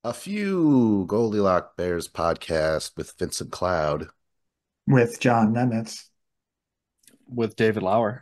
A few Goldilocks Bears podcast with Vincent Cloud. With John Nemitz. with David Lauer.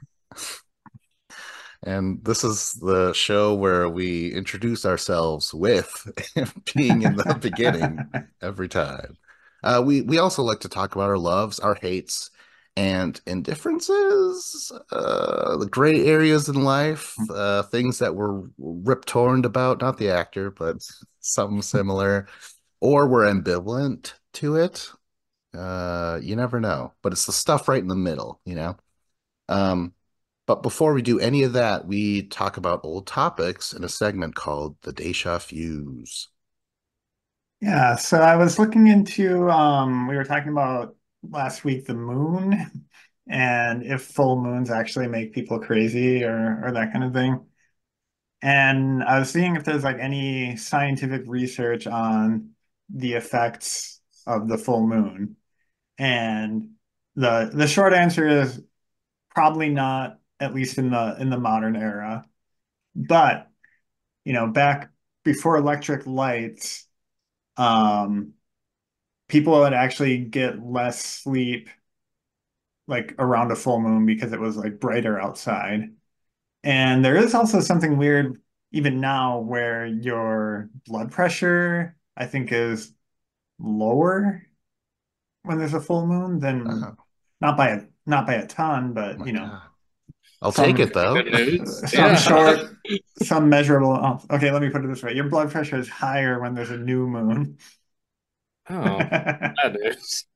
And this is the show where we introduce ourselves with being in the beginning every time. We also like to talk about our loves, our hates, and indifferences, the gray areas in life, things that we're rip-torn about, not the actor, but something similar, or we're ambivalent to it. You never know, but it's the stuff right in the middle. Um, but before we do any of that, we talk about old topics in a segment called the Deja Fuse. Yeah, so I was looking into we were talking about last week the moon and if full moons actually make people crazy or that kind of thing. And I was seeing if there's like any scientific research on the effects of the full moon. And the short answer is probably not, at least in the modern era. But, back before electric lights, um, people would actually get less sleep like around a full moon because it was like brighter outside. And there is also something weird even now where your blood pressure, I think, is lower when there's a full moon than Oh not by a ton, but my God. I'll take some it though. Good news. some Yeah. short some measurable okay, let me put it this way. Your blood pressure is higher when there's a new moon. Oh, bad news.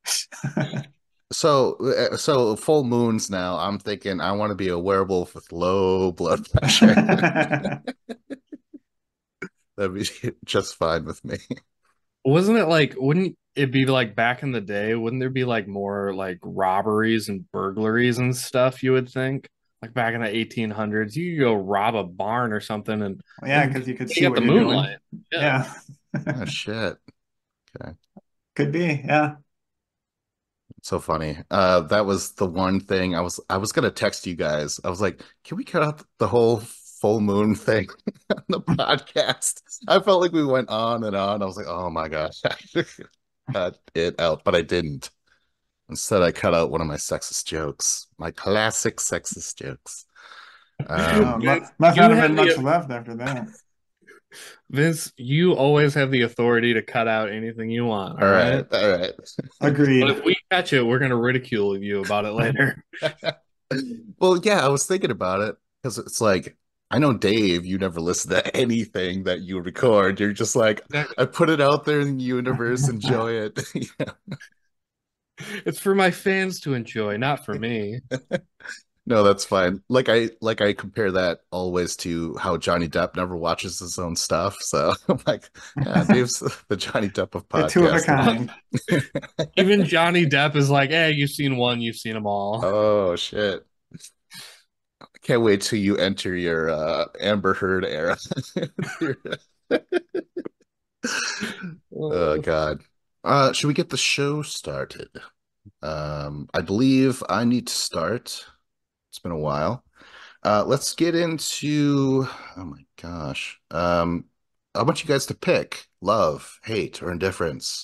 So full moons now. I'm thinking I want to be a werewolf with low blood pressure. That'd be just fine with me. Wasn't it like, wouldn't it be like back in the day? Wouldn't there be like more like robberies and burglaries and stuff, you would think? Like back in the 1800s, you could go rob a barn or something Yeah, and because you could you see got what the you're moonlight. doing. Yeah. Yeah. Oh shit. Okay. Could be. Yeah. So funny. That was the one thing I was gonna text you guys. I was like, can we cut out the whole full moon thing on the podcast? I felt like we went on and on. I was like, oh my gosh, I should cut it out, but I didn't. Instead, I cut out one of my sexist jokes, my classic sexist jokes. Must, Vince, must not you have have been much the left after that. Vince, you always have the authority to cut out anything you want, all All right, right? all right. But Agreed. if we catch it, we're gonna ridicule you about it later. Well, yeah, I was thinking about it because it's like I know Dave, you never listen to anything that you record. You're just like, I put it out there in the universe, enjoy it. It's for my fans to enjoy, not for me. No, that's fine. Like I compare that always to how Johnny Depp never watches his own stuff. So I'm like, yeah, Dave's the Johnny Depp of The two of a podcasting. kind. Even Johnny Depp is like, hey, you've seen one, you've seen them all. Oh shit. Can't wait till you enter your Amber Heard era. Oh Uh, God. Should we get the show started? I believe I need to start. It's been a while. Let's get into, oh my gosh. I want you guys to pick love, hate, or indifference.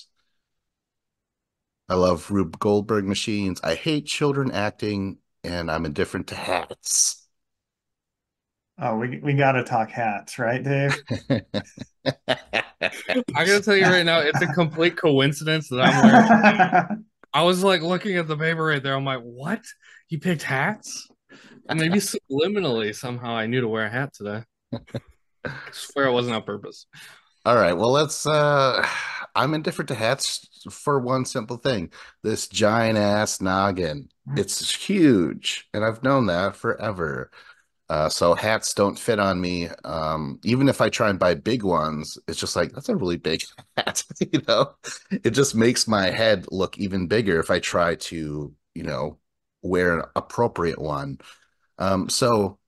I love Rube Goldberg machines. I hate children acting, and I'm indifferent to hats. Oh, we gotta talk hats, right, Dave? I gotta tell you right now, it's a complete coincidence that I'm wearing. I was like looking at the paper right there. I'm like, what? You picked hats? Maybe subliminally somehow I knew to wear a hat today. I swear it wasn't on purpose. All right, well, I'm indifferent to hats for one simple thing. This giant ass noggin. It's huge, and I've known that forever. So hats don't fit on me. Even if I try and buy big ones, it's just like that's a really big hat, you know. It just makes my head look even bigger if I try to, wear an appropriate one. So,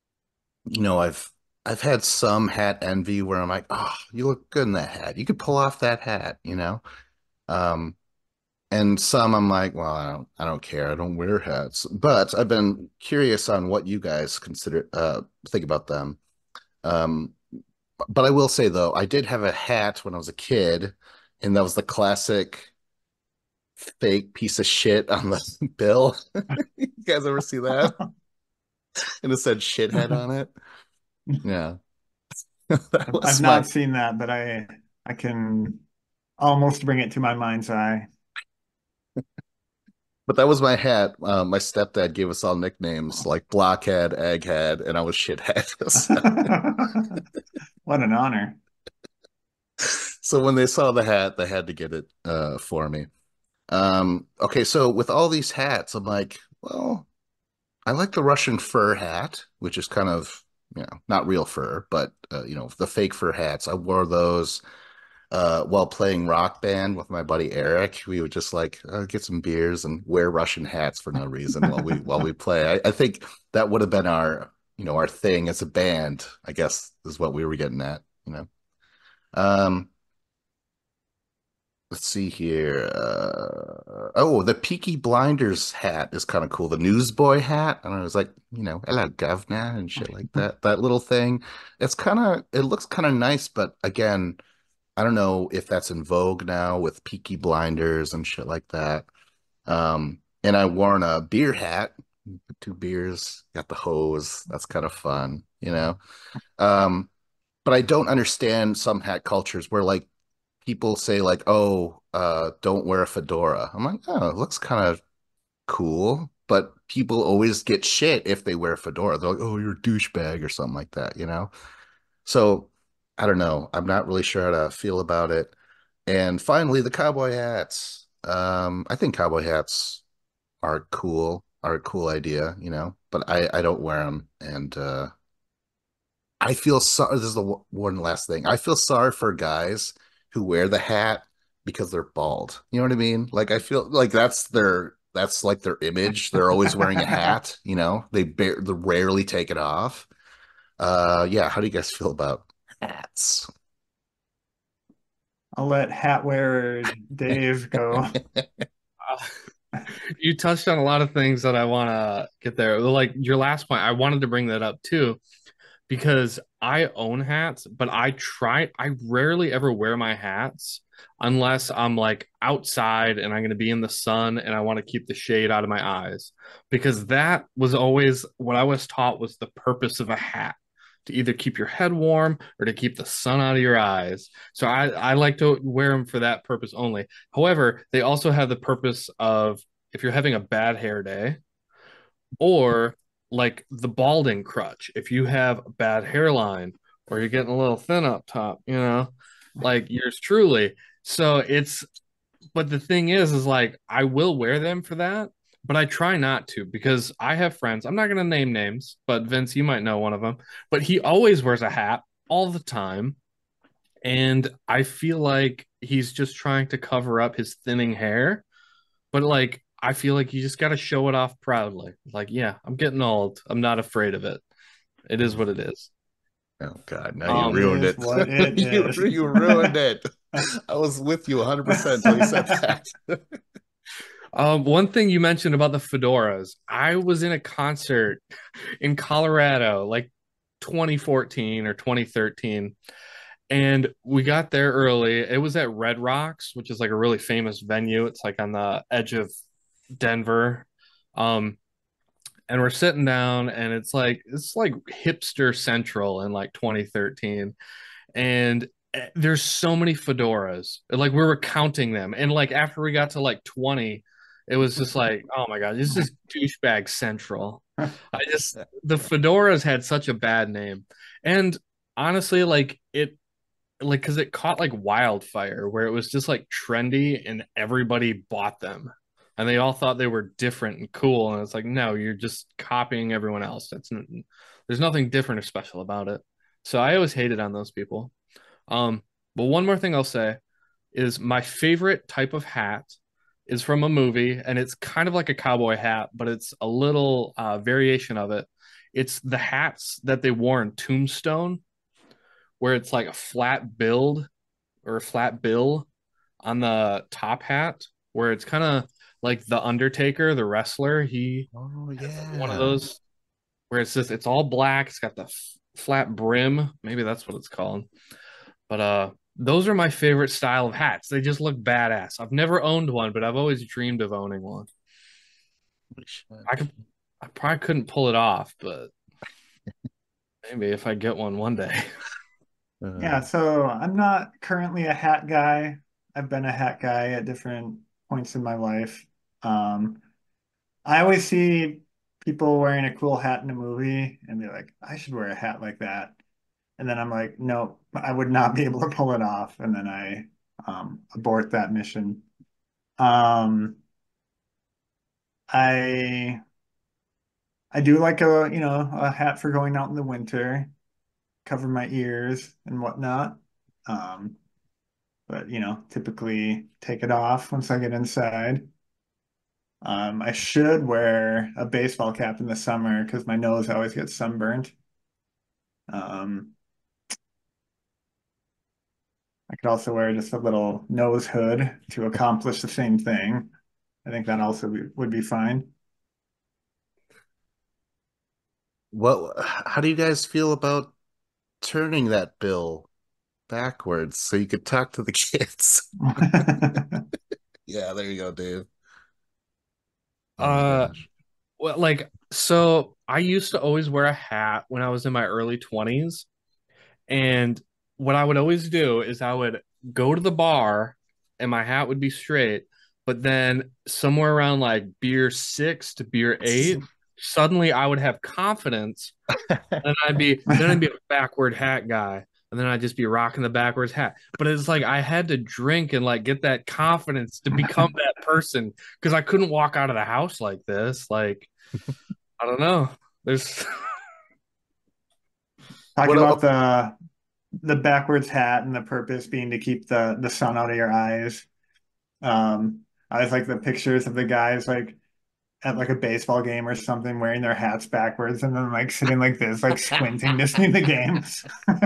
I've had some hat envy where I'm like, oh, you look good in that hat. You could pull off that hat. Um, and some I'm like, well, I don't care. I don't wear hats. But I've been curious on what you guys think about them. Um, But I will say though, I did have a hat when I was a kid, and that was the classic fake piece of shit on the bill. You guys ever see that? And it said shithead on it. Yeah. That I've was not my, seen that, but I can almost bring it to my mind's eye. but that was my hat. My stepdad gave us all nicknames like Blockhead, Egghead, and I was Shithead. What an honor. So when they saw the hat, they had to get it for me. Okay, so with all these hats, I'm like, well, I like the Russian fur hat, which is kind of, not real fur, but the fake fur hats. I wore those while playing Rock Band with my buddy Eric. We would just like get some beers and wear Russian hats for no reason while we play. I think that would have been our thing as a band, I guess is what we were getting at. Um, let's see here. Oh, the Peaky Blinders hat is kind of cool. The newsboy hat. I don't know, it's like, hello, governor and shit like that. That little thing. It looks kind of nice, but again, I don't know if that's in vogue now with Peaky Blinders and shit like that. And I worn a beer hat, two beers, got the hose. That's kind of fun. Um, but I don't understand some hat cultures where like people say like, oh, don't wear a fedora. I'm like, oh, it looks kind of cool. But people always get shit if they wear a fedora. They're like, oh, you're a douchebag or something like that. So I don't know. I'm not really sure how to feel about it. And finally, the cowboy hats. I think cowboy hats are a cool idea, but I don't wear them. And I feel sorry. This is the one last thing. I feel sorry for guys who wear the hat because they're bald. You know what I mean? Like I feel like that's like their image. They're always wearing a hat. They rarely take it off. Yeah, how do you guys feel about hats? I'll let hat wearer Dave go. You touched on a lot of things that I want to get there. Like your last point, I wanted to bring that up too, because I own hats, but I rarely ever wear my hats unless I'm like outside and I'm going to be in the sun and I want to keep the shade out of my eyes. Because that was always what I was taught was the purpose of a hat to either keep your head warm or to keep the sun out of your eyes. So I like to wear them for that purpose only. However, they also have the purpose of if you're having a bad hair day or like the balding crutch, if you have a bad hairline or you're getting a little thin up top, like yours truly. So but the thing is like I will wear them for that, but I try not to because I have friends. I'm not going to name names, but Vince, you might know one of them, but he always wears a hat all the time. And I feel like he's just trying to cover up his thinning hair. But like, I feel like you just got to show it off proudly. Like, yeah, I'm getting old. I'm not afraid of it. It is what it is. Oh God, now you It Um, ruined is it. what it You is. you ruined it. I was with you 100% until you said that. one thing you mentioned about the fedoras, I was in a concert in Colorado, like 2014 or 2013, and we got there early. It was at Red Rocks, which is like a really famous venue. It's like on the edge of Denver. Um, and we're sitting down and it's like hipster central in like 2013 and there's so many fedoras like we were counting them and like after we got to like 20 it was just like oh my god this is douchebag central. The fedoras had such a bad name and honestly like because it caught like wildfire where it was just like trendy and everybody bought them and they all thought they were different and cool and it's like no you're just copying everyone else there's nothing different or special about it. So I always hated on those people. um but one more thing I'll say is my favorite type of hat is from a movie and it's kind of like a cowboy hat but it's a little variation of it. It's the hats that they wore in Tombstone where it's like a flat build or a flat bill on the top hat, where it's kind of like the Undertaker, the wrestler. He Oh has like one of yeah. those where it's all black. It's got flat brim. Maybe that's what it's called. But those are my favorite style of hats. They just look badass. I've never owned one, but I've always dreamed of owning one. We should. I could, I probably couldn't pull it off, but maybe if I get one day. Yeah, so I'm not currently a hat guy. I've been a hat guy at different points in my life. Um, I always see people wearing a cool hat in a movie and be like, I should wear a hat like that. And then I'm like, no, I would not be able to pull it off. And then I abort that mission. Um, I I do like a hat for going out in the winter, cover my ears and whatnot. Um, but typically take it off once I get inside. I should wear a baseball cap in the summer because my nose always gets sunburned. Um, I could also wear just a little nose hood to accomplish the same thing. I think that also would be fine. How do you guys feel about turning that bill backwards so you could talk to the kids? Yeah, there you go, Dave. Oh my Uh, gosh. well, like, so I used to always wear a hat when I was in my early 20s. And what I would always do is I would go to the bar and my hat would be straight. But then somewhere around like beer six to beer eight, suddenly I would have confidence. And then I'd be a backward hat guy. And then I'd just be rocking the backwards hat. But it's like I had to drink and like get that confidence to become that person because I couldn't walk out of the house like this. Like, I don't know. There's Talking What? about the backwards hat and the purpose being to keep the sun out of your eyes. I always like the pictures of the guys like at like a baseball game or something wearing their hats backwards and then like sitting like this, like squinting to see the games.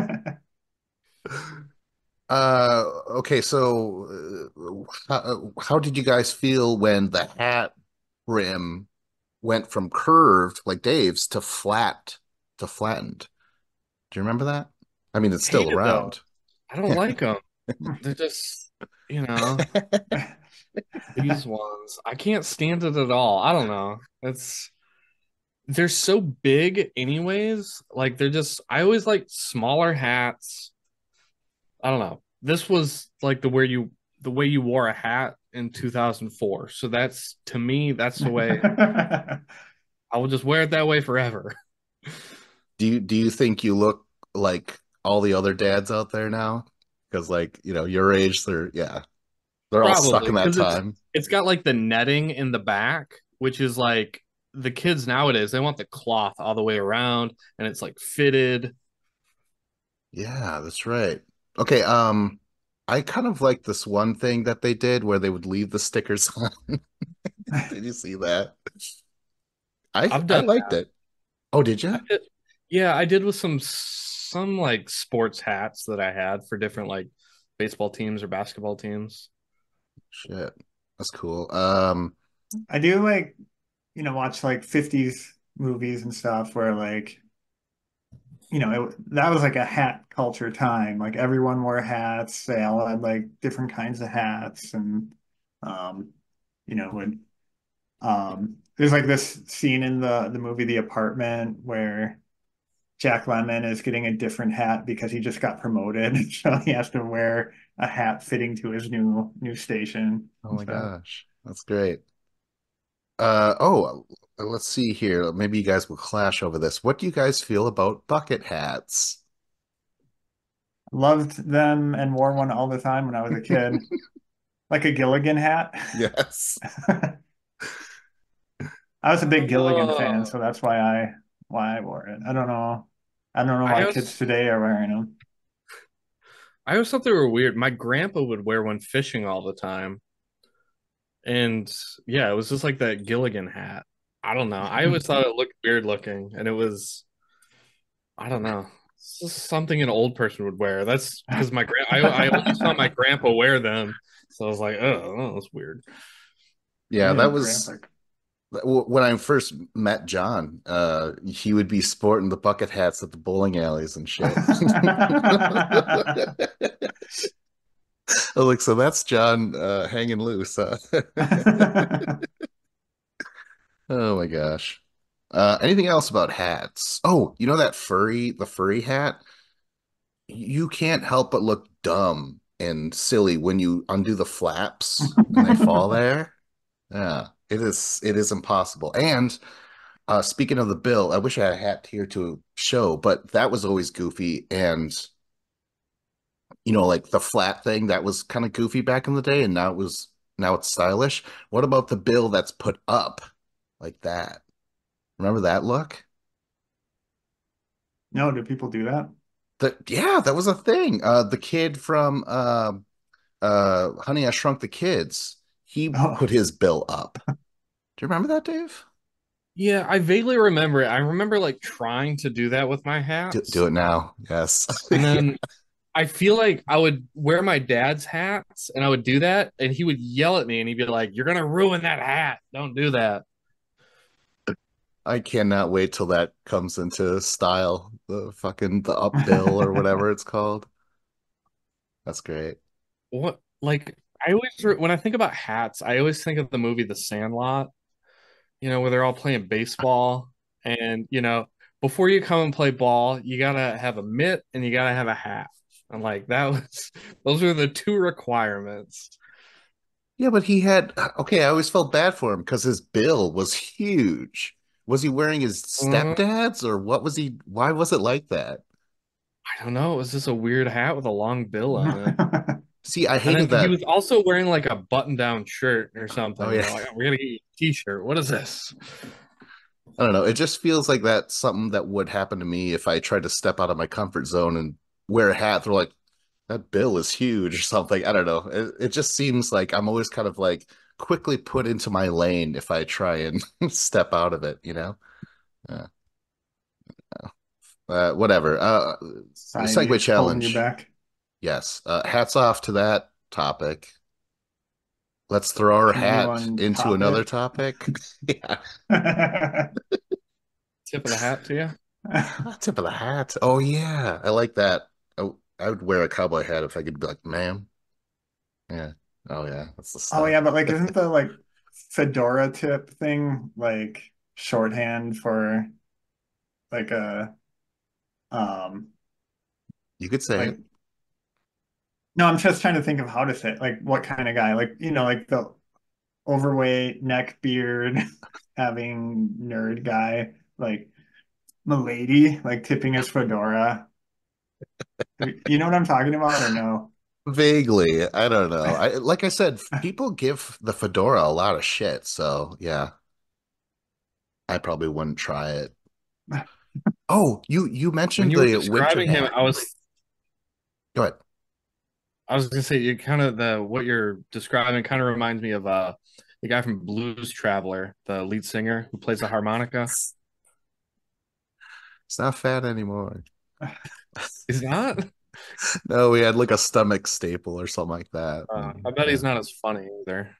Okay, so how did you guys feel when the hat brim went from curved like Dave's to flattened? Do you remember that? I mean, it's still hated those. around. I don't like them. They're just, you know, these ones. I can't stand it at all. I don't know. They're so big anyways. Like they're just I always like smaller hats. I don't know. This was like the way you wore a hat in 2004. So that's to me, that's the way I will just wear it that way forever. Do you think you look like all the other dads out there now? Because like, your age, they're all stuck Probably in that because time. it's got like the netting in the back, which is like the kids nowadays, they want the cloth all the way around and it's like fitted. Yeah, that's right. Okay, I kind of like this one thing that they did where they would leave the stickers on. Did you see that? I I've I done liked it. Oh, did you? that. Yeah, I did with some like sports hats that I had for different like baseball teams or basketball teams. Shit. That's cool. I do like, watch like 50s movies and stuff where like, that was like a hat culture time. Like everyone wore hats. They all had like different kinds of hats and um, would there's like this scene in the movie The Apartment where Jack Lemmon is getting a different hat because he just got promoted. So he has to wear a hat fitting to his new station oh and my stuff. gosh. That's great. Oh, let's see here. Maybe you guys will clash over this. What do you guys feel about bucket hats? Loved them and wore one all the time when I was a kid. Like a Gilligan hat. Yes. I was a big Gilligan fan, Oh, so that's why I wore it. I don't know. I don't know I why kids always today are wearing them. I always thought they were weird. My grandpa would wear one fishing all the time. And yeah, it was just like that Gilligan hat. I don't know. I always thought it looked weird looking, and it was I don't know. It's just something an old person would wear. That's because I only saw my grandpa wear them, so I was like, oh, that's weird. Yeah, Yeah, grandpa. when I first met John, he would be sporting the bucket hats at the bowling alleys and shit. I'm like, so that's John hanging loose, huh? Oh my gosh. Anything else about hats? Oh, you know the furry hat? You can't help but look dumb and silly when you undo the flaps and they fall there. Yeah, it is impossible. And speaking of the bill, I wish I had a hat here to show, but that was always goofy. And like the flat thing that was kind of goofy back in the day, and now it's stylish. What about the bill that's put up like that? Remember that look? No, do people do that? Yeah, that was a thing. The kid from Honey, I Shrunk the Kids, he Oh, put his bill up. Do you remember that, Dave? Yeah, I vaguely remember it. I remember like trying to do that with my Do hats. it now. Yes. And then I feel like I would wear my dad's hats and I would do that and he would yell at me and he'd be like, "You're gonna ruin that hat. Don't do that." I cannot wait till that comes into style. The up bill or whatever it's called. That's great. What like I always when I think about hats, I always think of the movie The Sandlot, where they're all playing baseball and before you come and play ball, you gotta have a mitt and you gotta have a hat. And like that was those were the two requirements. Yeah, but he had okay, I always felt bad for him because his bill was huge. Was he wearing his Mhm. stepdad's or what was he? Why was it like that? I don't know. It was just a weird hat with a long bill on it. See, I And hated then he that. was also wearing like a button-down shirt or Oh something. yeah. You're like, we're gonna get you a t-shirt. What is this? I don't know. It just feels like that's something that would happen to me if I tried to step out of my comfort zone and wear a hat. They're like, that bill is huge or something. I don't know. It just seems like I'm always kind of like quickly put into my lane if I try and step out of it? Uh, whatever. society Segue is holding you challenge. back. Yes. Hats off to that topic. Let's throw our Can hat anyone into top another it? topic. Yeah. Tip of the hat to you. Tip of the hat. Oh yeah. I like that. I would wear a cowboy hat if I could be like, ma'am. Yeah. Oh yeah. That's the Oh stuff. yeah, but like isn't the like fedora tip thing like shorthand for like a um You could say like it. no, I'm just trying to think of how to say it. Like what kind of guy? Like, like the overweight, neck beard, having nerd guy, like Milady, like tipping his fedora. You know what I'm talking about or no? Vaguely. I don't know. Like I said, people give the fedora a lot of shit, so yeah, I probably wouldn't try it. Oh, you When mentioned you were the winter describing him, hat. I was Go ahead. I was gonna say you kind of the what you're describing kind of reminds me of the guy from Blues Traveler, the lead singer who plays the harmonica. It's not fat anymore. He's not. No, we had like a stomach staple or something like that. I bet Yeah. he's not as funny either.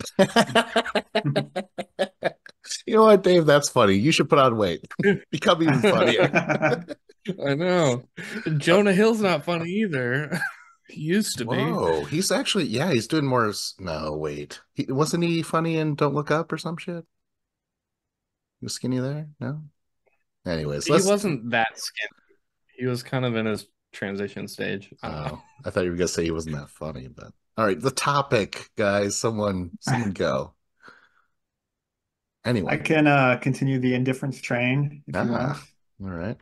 You know what, Dave? That's funny. You should put on weight. Become even funnier. I know. Uh, Jonah Hill's not funny either. He used to be. Whoa, he's actually, yeah, he's doing more. No, wait. Wasn't he funny in Don't Look Up or some shit? He was skinny there? No? Anyways, He let's. wasn't that skinny. He was kind of in his transition stage. I don't know. Oh, I thought you were gonna say he wasn't that funny, but all right, the topic, guys. Someone go. I Anyone. can continue the indifference train if you want. Ah, all right.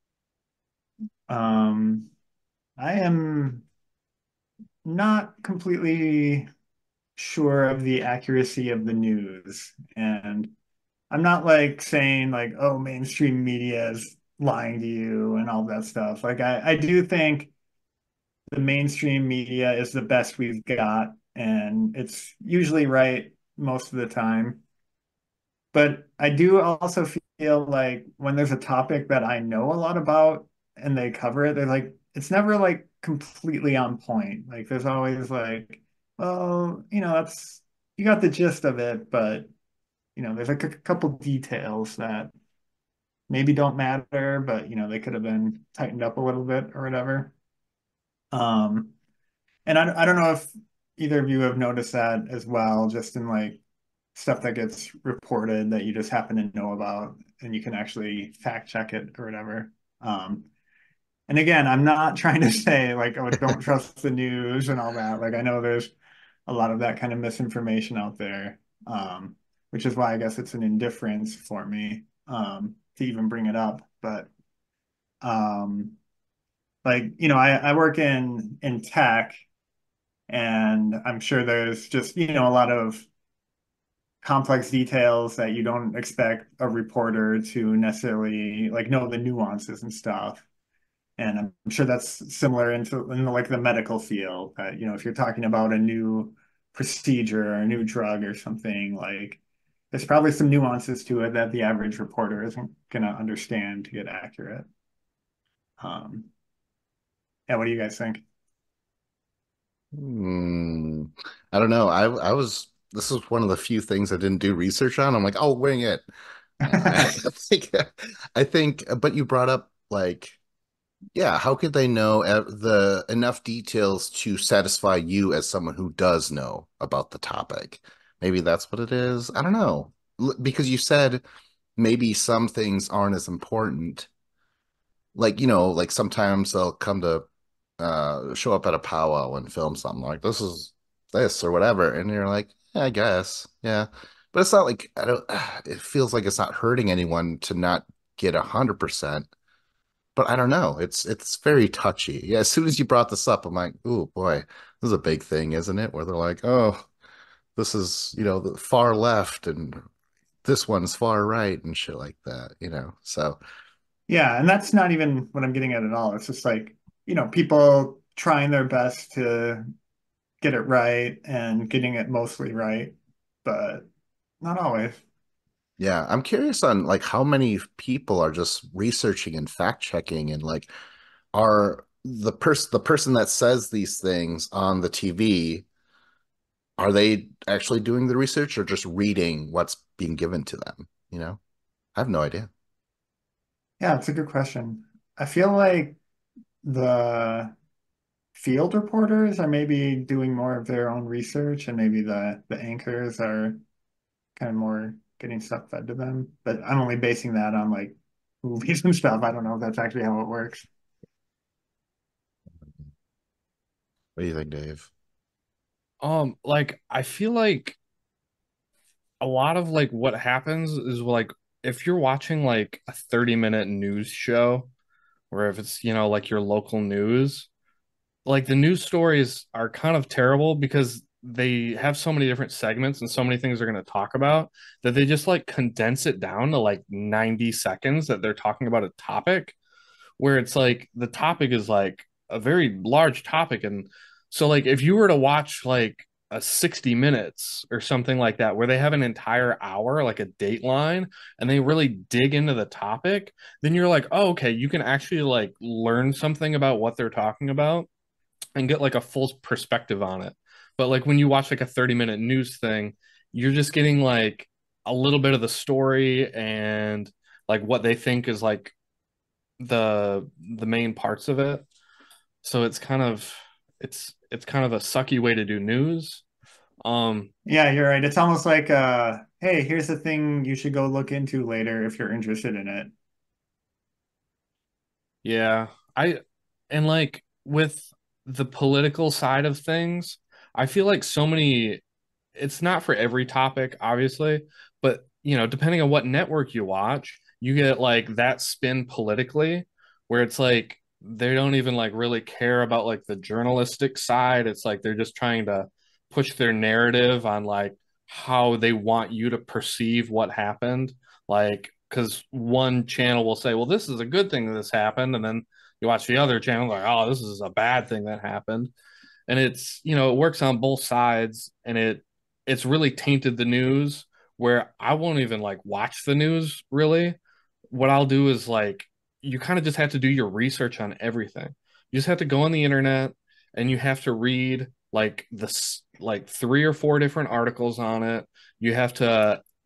Um, I am not completely sure of the accuracy of the news, and I'm not like saying like, oh, mainstream media is lying to you and all that stuff. Like I do think the mainstream media is the best we've got, and it's usually right most of the time. But I do also feel like when there's a topic that I know a lot about and they cover it, they're like, it's never like completely on point. Like there's always like, well, that's you got the gist of it, but there's like a couple details that maybe don't matter, but they could have been tightened up a little bit or whatever. Um, and I don't know if either of you have noticed that as well, just in like stuff that gets reported that you just happen to know about and you can actually fact check it or whatever. Um, and again, I'm not trying to say like, oh, don't trust the news and all that. Like, I know there's a lot of that kind of misinformation out there, which is why I guess it's an indifference for me to even bring it up. But um, like, I work in tech, and I'm sure there's just, a lot of complex details that you don't expect a reporter to necessarily like know the nuances and stuff. And I'm sure that's similar in like the medical field that, if you're talking about a new procedure or a new drug or something, like there's probably some nuances to it that the average reporter isn't going to understand to get accurate. Um, yeah, what do you guys think? Hmm. I don't know. This was one of the few things I didn't do research on. I'm like, oh, wing it. I think, I think, but you brought up like, yeah, how could they know the enough details to satisfy you as someone who does know about the topic? Maybe that's what it is. I don't know. Because you said maybe some things aren't as important. Like, like sometimes they'll come to show up at a powwow and film something like this is this or whatever, and you're like, yeah, I guess, yeah. But it's not like I don't. It feels like it's not hurting anyone to not get 100%. But I don't know. It's very touchy. Yeah, as soon as you brought this up, I'm like, oh boy, this is a big thing, isn't it? Where they're like, oh, this is, the far left and this one's far right and shit like that. So Yeah, and that's not even what I'm getting at all. It's just like, people trying their best to get it right and getting it mostly right, but not always. yeah, I'm curious on like how many people are just researching and fact checking and like are the person that says these things on the TV, are they actually doing the research or just reading what's being given to them? I have no idea. Yeah, it's a good question. I feel like the field reporters are maybe doing more of their own research, and maybe the anchors are kind of more getting stuff fed to them. But I'm only basing that on like movies and stuff. I don't know if that's actually how it works. What do you think, Dave? Like I feel like a lot of like what happens is like if you're watching like a 30-minute news show, or if it's, like your local news, like the news stories are kind of terrible because they have so many different segments and so many things they're going to talk about that they just like condense it down to like 90 seconds that they're talking about a topic where it's like the topic is like a very large topic. And so like if you were to watch like a 60 minutes or something like that where they have an entire hour like a dateline and they really dig into the topic, then you're like, oh, okay, you can actually like learn something about what they're talking about and get like a full perspective on it. But like when you watch like a 30-minute news thing, you're just getting like a little bit of the story and like what they think is like the main parts of it. So it's kind of a sucky way to do news. Yeah, you're right. It's almost like hey, here's the thing you should go look into later if you're interested in it. yeah. I and like with the political side of things, I feel like so many it's not for every topic, obviously, but depending on what network you watch, you get like that spin politically, where it's like they don't even like really care about like the journalistic side. It's like they're just trying to push their narrative on like how they want you to perceive what happened. Like, because one channel will say, well, this is a good thing that this happened. And then you watch the other channel, like, oh, this is a bad thing that happened. And it's it works on both sides, and it's really tainted the news where I won't even like watch the news really. What I'll do is like you kind of just have to do your research on everything. You just have to go on the internet and you have to read like three or four different articles on it. You have to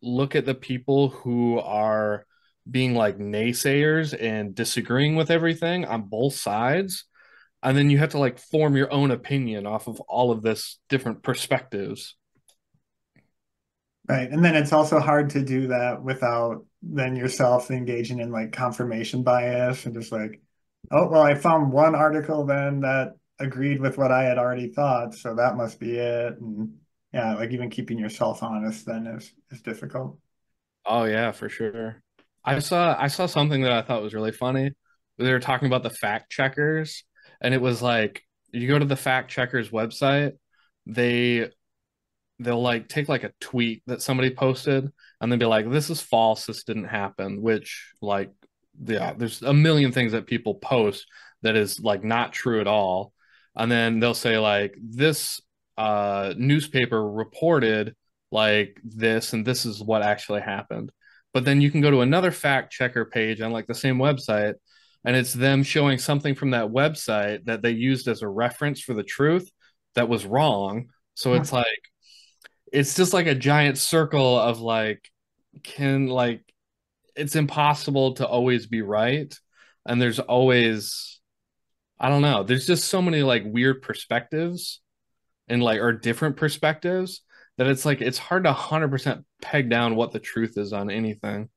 look at the people who are being like naysayers and disagreeing with everything on both sides, and then you have to like form your own opinion off of all of this different perspectives. Right. And then it's also hard to do that without then yourself engaging in like confirmation bias and just like, oh, well, I found one article then that agreed with what I had already thought, so that must be it. And yeah, like even keeping yourself honest then is difficult. Oh yeah, for sure. I saw something that I thought was really funny. They were talking about the fact checkers, and it was like you go to the fact checkers website, they they'll like take like a tweet that somebody posted and then be like, this is false, this didn't happen, which like yeah, there's a million things that people post that is like not true at all. And then they'll say like this newspaper reported like this and this is what actually happened. But then you can go to another fact checker page on like the same website and it's them showing something from that website that they used as a reference for the truth that was wrong. So it's like it's just like a giant circle of like can like it's impossible to always be right, and there's always I don't know, there's just so many like weird perspectives and like or different perspectives that it's like it's hard to 100% peg down what the truth is on anything.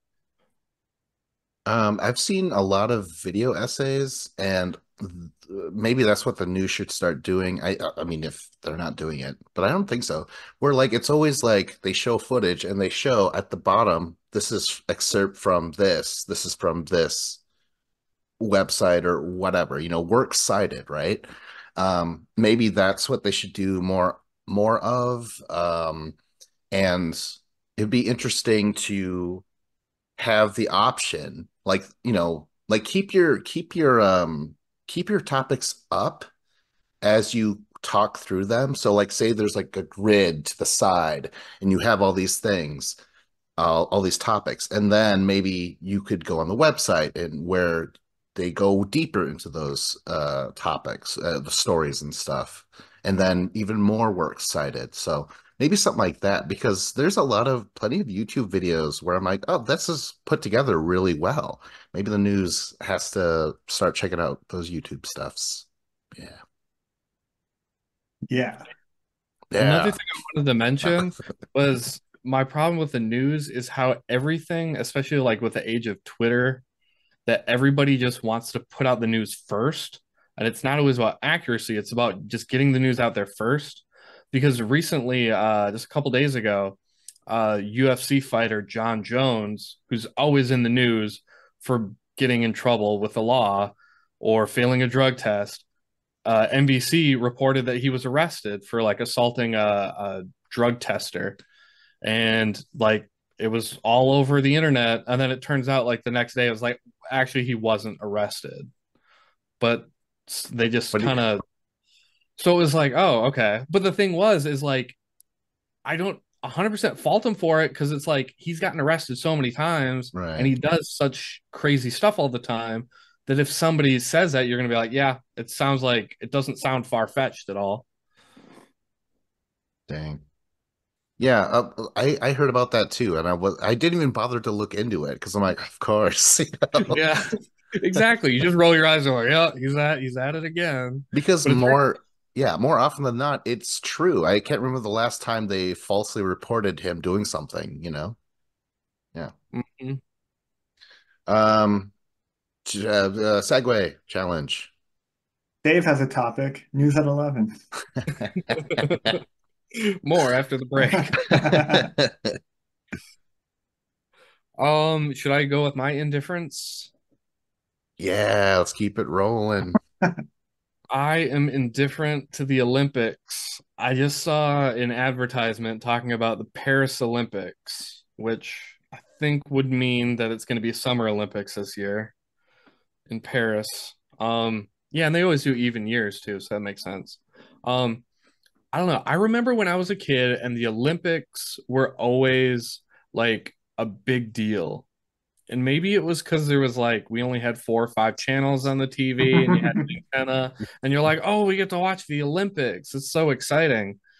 I've seen a lot of video essays, and maybe that's what the news should start doing. I mean, if they're not doing it, but I don't think so. Where like it's always like they show footage and they show at the bottom, this is excerpt from this, this is from this website or whatever, works cited, right? Maybe that's what they should do more of. And it'd be interesting to have the option like like keep your topics up as you talk through them. So like say there's like a grid to the side and you have all these things, all these topics, and then maybe you could go on the website and where they go deeper into those topics, the stories and stuff, and then even more works cited. So maybe something like that, because there's plenty of YouTube videos where I'm like, oh, this is put together really well. Maybe the news has to start checking out those YouTube stuffs. Yeah. Yeah. Another Yeah. thing I wanted to mention was my problem with the news is how everything, especially like with the age of Twitter, that everybody just wants to put out the news first. And it's not always about accuracy, it's about just getting the news out there first. Because recently, just a couple days ago, UFC fighter John Jones, who's always in the news for getting in trouble with the law or failing a drug test, NBC reported that he was arrested for like assaulting a drug tester, and like it was all over the internet. And then it turns out like the next day it was like actually he wasn't arrested, but they just But kind of so it was like oh okay. But the thing was is like I don't 100% fault him for it because it's like he's gotten arrested so many times and right. he does such crazy stuff all the time that if somebody says that, you're going to be like, yeah, it sounds like it doesn't sound far fetched at all. Dang. Yeah, I heard about that too, and I didn't even bother to look into it because I'm like, of course, Yeah, exactly. You just roll your eyes and go, yeah, he's at it again. because But it's more often than not, it's true. I can't remember the last time they falsely reported him doing something. Yeah. Mhm. Um, Segway challenge. Dave has a topic. News at 11. More after the break. Should I go with my indifference? Yeah, let's keep it rolling. I am indifferent to the Olympics. I just saw an advertisement talking about the Paris Olympics, which I think would mean that it's going to be Summer Olympics this year in Paris. Yeah, and they always do even years too, so that makes sense. Um, I don't know. I remember when I was a kid and the Olympics were always like a big deal. And maybe it was because there was like we only had 4 or 5 channels on the TV and you had an antenna and you're like, oh, we get to watch the Olympics. It's so exciting.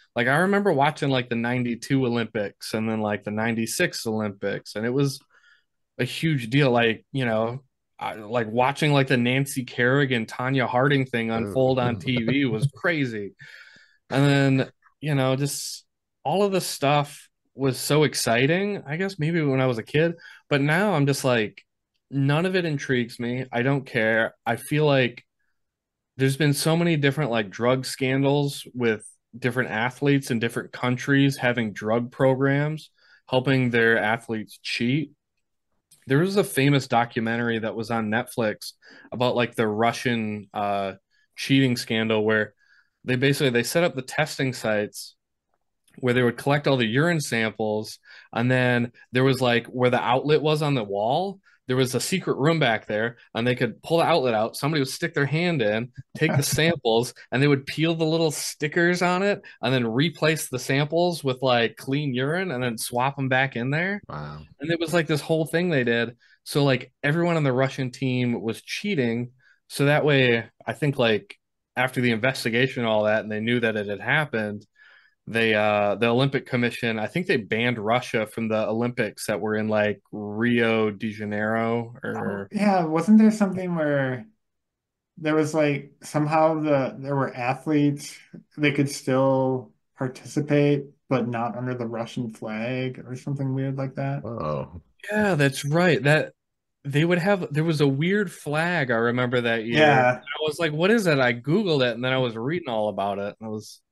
Like I remember watching like the 92 Olympics and then like the 96 Olympics, and it was a huge deal. Like, like watching like the Nancy Kerrigan, Tanya Harding thing Ooh. unfold on TV was crazy. And then, just all of the stuff was so exciting, I guess maybe when I was a kid, but now I'm just like, none of it intrigues me. I don't care. I feel like there's been so many different like drug scandals with different athletes in different countries having drug programs helping their athletes cheat. There was a famous documentary that was on Netflix about like the Russian cheating scandal where they set up the testing sites where they would collect all the urine samples, and then there was like where the outlet was on the wall, there was a secret room back there, and they could pull the outlet out, somebody would stick their hand in, take the samples, and they would peel the little stickers on it and then replace the samples with like clean urine and then swap them back in there. Wow. And it was like this whole thing they did. So like everyone on the Russian team was cheating. So that way, I think like after the investigation and all that, and they knew that it had happened, the Olympic Commission, I think they banned Russia from the Olympics that were in like Rio de Janeiro Oh, or yeah, wasn't there something where there was like somehow there were athletes they could still participate but not under the Russian flag or something weird like that? Oh. yeah, that's right. That they would have there was a weird flag I remember that year. Yeah. I was like, what is that? I Googled it and then I was reading all about it. And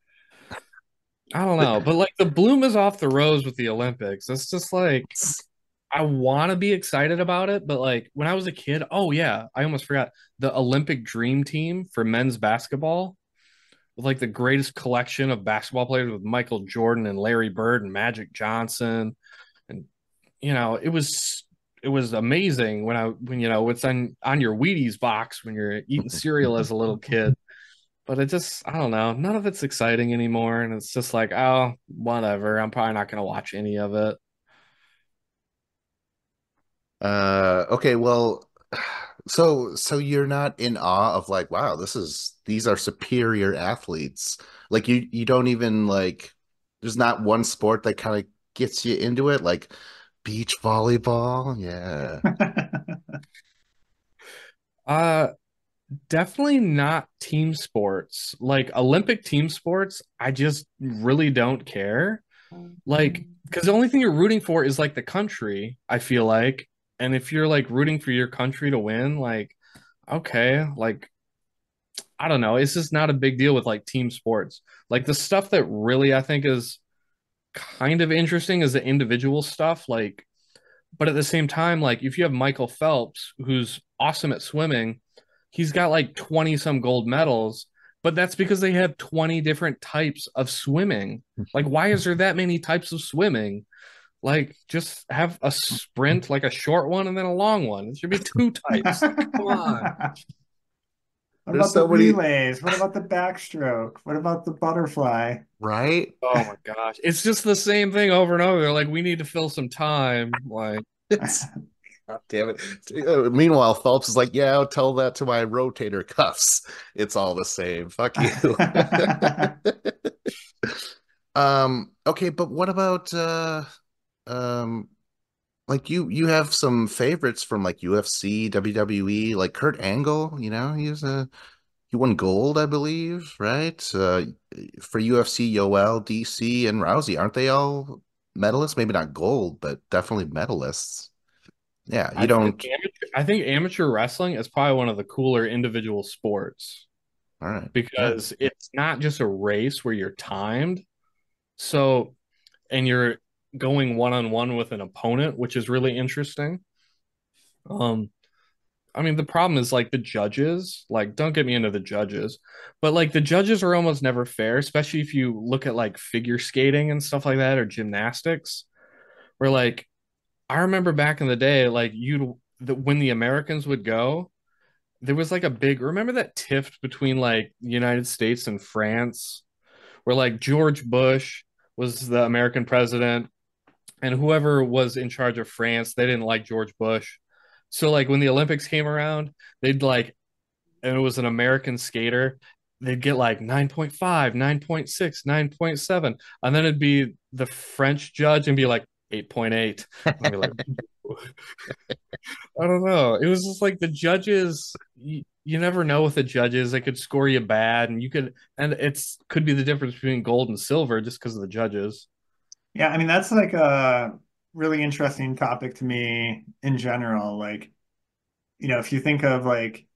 I don't know, but like the bloom is off the rose with the Olympics. It's just like I want to be excited about it, but like when I was a kid, oh yeah, I almost forgot the Olympic Dream Team for men's basketball with like the greatest collection of basketball players with Michael Jordan and Larry Bird and Magic Johnson, and it was amazing when it's on your Wheaties box when you're eating cereal as a little kid. But it just, I don't know, none of it's exciting anymore, and it's just like, oh, whatever. I'm probably not gonna watch any of it. Okay, well, so you're not in awe of like, wow, these are superior athletes. Like you don't even like there's not one sport that kind of gets you into it, like beach volleyball. Yeah. Uh, Definitely not team sports. Like Olympic team sports, I just really don't care. Like, because the only thing you're rooting for is like the country, I feel like. And if you're like rooting for your country to win, like, okay, like, I don't know. It's just not a big deal with like team sports. Like, the stuff that really I think is kind of interesting is the individual stuff. Like, but at the same time, like, if you have Michael Phelps, who's awesome at swimming, he's got like 20 some gold medals, but that's because they have 20 different types of swimming. Like, why is there that many types of swimming? Like, just have a sprint, like a short one and then a long one. It should be two types. Like, come on. What There's about the so many, relays? What about the backstroke? What about the butterfly? right? Oh my gosh. It's just the same thing over and over. They're like, we need to fill some time. Like, It's God damn it. Meanwhile, Phelps is like, yeah, I'll tell that to my rotator cuffs. It's all the same. Fuck you. Okay, but what about um like you have some favorites from like UFC, WWE, like Kurt Angle, he won gold, I believe, right? For UFC, Yoel, DC, and Rousey, aren't they all medalists? Maybe not gold, but definitely medalists. Yeah, you don't. I think amateur wrestling is probably one of the cooler individual sports All right. Yeah. because it's not just a race where you're timed. So, and you're going one on one with an opponent, which is really interesting. Um, I mean, the problem is like the judges, like, don't get me into the judges, but like the judges are almost never fair, especially if you look at like figure skating and stuff like that or gymnastics, where like I remember back in the day, like when the Americans would go, there was like a big, remember that tiff between like the United States and France, where like George Bush was the American president and whoever was in charge of France, they didn't like George Bush. So like when the Olympics came around, they'd like, and it was an American skater, they'd get like 9.5, 9.6, 9.7, and then it'd be the French judge and be like 8.8. And I'd be like, I don't know. It was just like the judges, you never know with the judges. They could score you bad, and it's could be the difference between gold and silver just because of the judges. Yeah, I mean that's like a really interesting topic to me in general. Like, if you think of like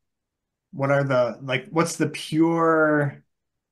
what's the pure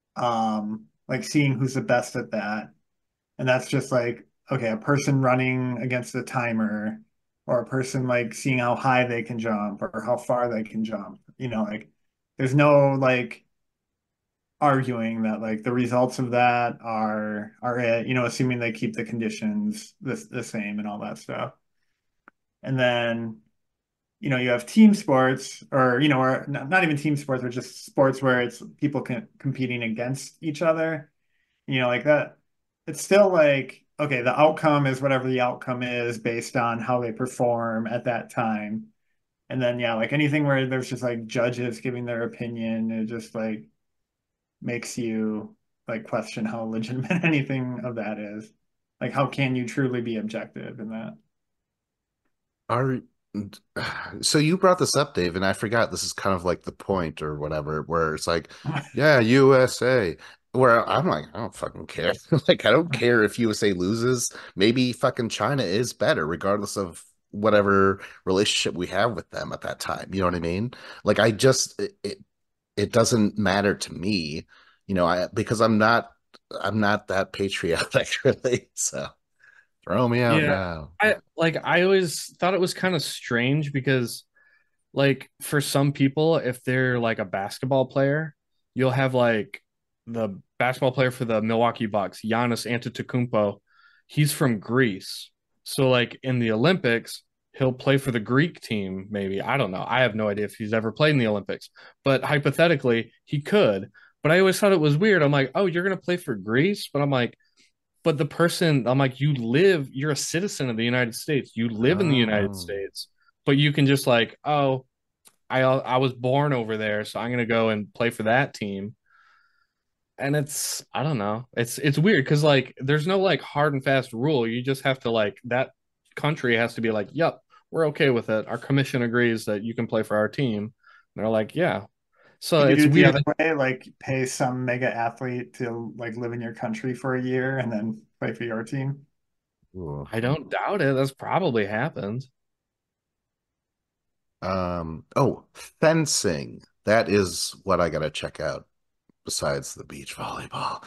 like seeing who's the best at that. And that's just like, okay, a person running against a timer, or a person like seeing how high they can jump or how far they can jump. Like there's no like arguing that like the results of that are it, assuming they keep the conditions the same and all that stuff. And then, you have team sports, or or not even team sports, but just sports where it's people competing against each other. Like that, it's still like, okay, the outcome is whatever the outcome is based on how they perform at that time. And then, yeah, like anything where there's just like judges giving their opinion, it just like makes you like question how legitimate anything of that is. Like, how can you truly be objective in that? Are so you brought this up, Dave, and I forgot this is kind of like the point or whatever, where it's like, yeah, USA. Where I'm like, I don't fucking care. Like, I don't care if USA loses. Maybe fucking China is better, regardless of whatever relationship we have with them at that time. You know what I mean? Like, it doesn't matter to me, because I'm not that patriotic really. So throw me out Yeah, now. I always thought it was kind of strange because like for some people, if they're like a basketball player, you'll have like the basketball player for the Milwaukee Bucks, Giannis Antetokounmpo. He's from Greece, so like in the Olympics, he'll play for the Greek team. Maybe I don't know. I have no idea if he's ever played in the Olympics, but hypothetically, he could. But I always thought it was weird. I'm like, oh, you're gonna play for Greece, but I'm like, but the person, I'm like, you're a citizen of the United States. You live in the United Oh. States, but you can just like, oh, I was born over there, so I'm gonna go and play for that team. And it's I don't know. It's weird because like there's no like hard and fast rule. You just have to like that country has to be like, yep, we're okay with it. Our commission agrees that you can play for our team. And they're like, yeah. So Could you do it's it the weird. other way, like pay some mega athlete to like live in your country for a year and then play for your team? Ooh. I don't doubt it. That's probably happened. Oh, fencing. That is what I gotta check out besides the beach volleyball.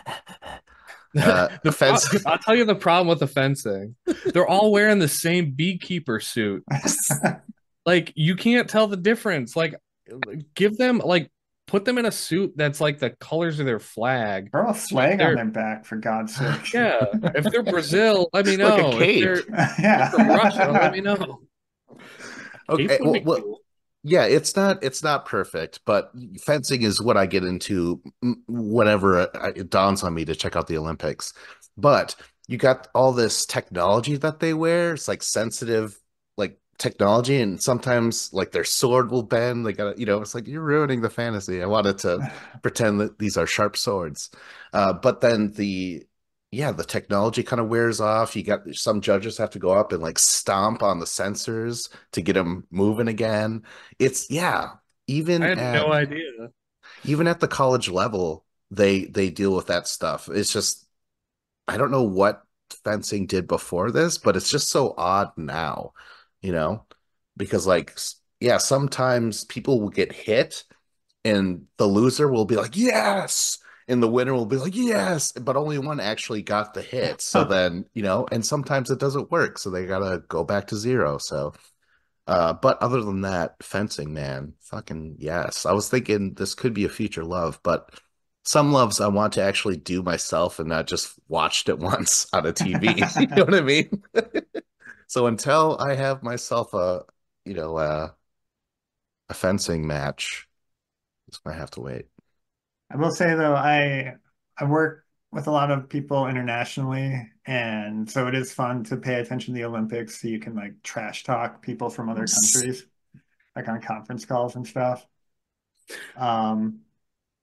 Fence. I'll tell you the problem with the fencing. They're all wearing the same beekeeper suit. Like you can't tell the difference. Like give them like put them in a suit that's like the colors of their flag. Throw a So if flag on they're their back, for God's sake. yeah, if they're Brazil, let me Like a know. cape. If they're from Russia, let Yeah. me know. Cape Okay, would well, be well, cool. yeah, it's not perfect, but fencing is what I get into whenever it dawns on me to check out the Olympics. But you got all this technology that they wear. It's like sensitive, like technology, and sometimes like their sword will bend. They got, it's like you're ruining the fantasy. I wanted to pretend that these are sharp swords, but then the technology kind of wears off. You got some judges have to go up and like stomp on the sensors to get them moving again. It's yeah, I even had no at idea. even at the college level, they deal with that stuff. It's just I don't know what fencing did before this, but it's just so odd now, you know, because like yeah, sometimes people will get hit and the loser will be like, yes. And the winner will be like, yes, but only one actually got the hit. So then, and sometimes it doesn't work. So they gotta go back to zero. So, but other than that, fencing, man, fucking yes. I was thinking this could be a future love, but some loves I want to actually do myself and not just watched it once on a TV. You know what I mean? So until I have myself you know, uh, a fencing match, just might have to wait. I will say though, I work with a lot of people internationally, and so it is fun to pay attention to the Olympics so you can like trash talk people from other countries, like on conference calls and stuff. Um,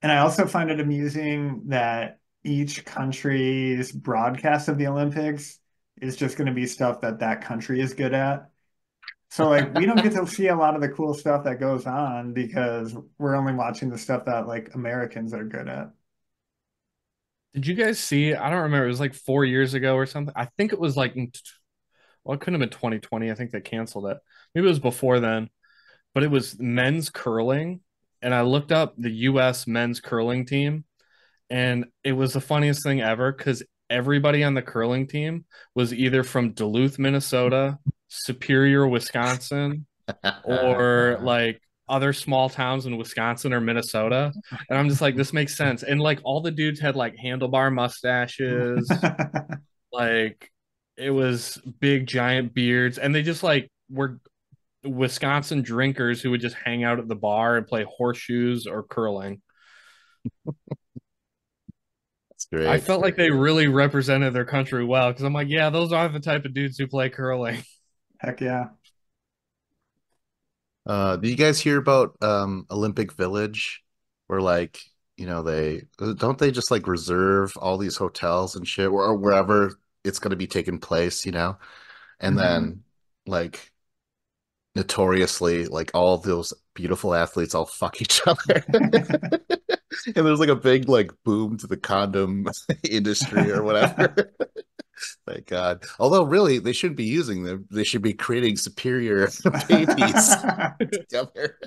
And I also find it amusing that each country's broadcast of the Olympics is just going to be stuff that that country is good at. So like we don't get to see a lot of the cool stuff that goes on because we're only watching the stuff that like Americans are good at. Did you guys see? I don't remember. It was like 4 years ago or something. I think it was like, well, it couldn't have been 2020. I think they canceled it. Maybe it was before then, but it was men's curling. And I looked up the US men's curling team, and it was the funniest thing ever because everybody on the curling team was either from Duluth, Minnesota, Superior, Wisconsin, or like other small towns in Wisconsin or Minnesota. And I'm just like, this makes sense. And like all the dudes had like handlebar mustaches, like it was big giant beards, and they just like were Wisconsin drinkers who would just hang out at the bar and play horseshoes or curling. That's I great. felt like they really represented their country well because I'm like, yeah, those are the type of dudes who play curling. Heck yeah. Do you guys hear about Olympic Village, where like, they don't they just like reserve all these hotels and shit or wherever it's going to be taking place, and Mhm. then like notoriously like all those beautiful athletes all fuck each other. And there's like a big like boom to the condom industry or whatever. Thank God. Although really they shouldn't be using them. They should be creating superior babies together.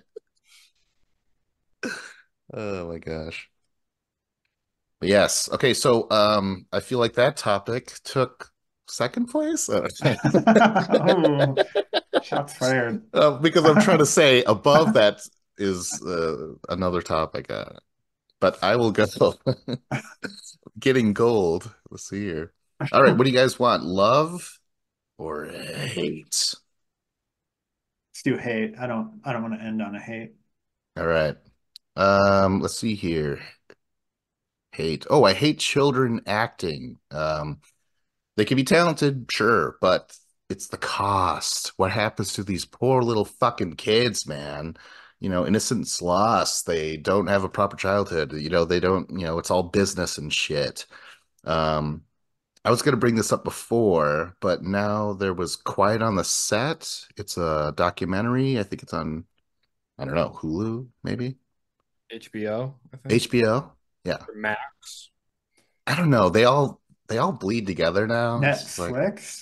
Oh my gosh. But yes. Okay, so I feel like that topic took second place. Oh, shots fired. Because I'm trying to say above that is another topic. But I will go getting gold. Let's see here. All right, what do you guys want? Love or hate? Let's do hate. I don't want to end on a hate. All right. Let's see here. Hate. Oh, I hate children acting. They can be talented, sure, but it's the cost. What happens to these poor little fucking kids, man? Innocence lost. They don't have a proper childhood. They don't, it's all business and shit. Um, I was going to bring this up before, but now there was Quiet on the Set. It's a documentary. I think it's on, I don't know, Hulu, maybe? HBO, I think, HBO? Yeah. or Max. I don't know. They all bleed together now. It's just like Netflix,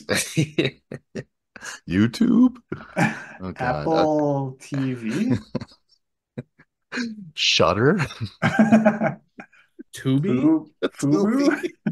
YouTube? Oh God. Apple TV, Shutter? Tubi. Fubu,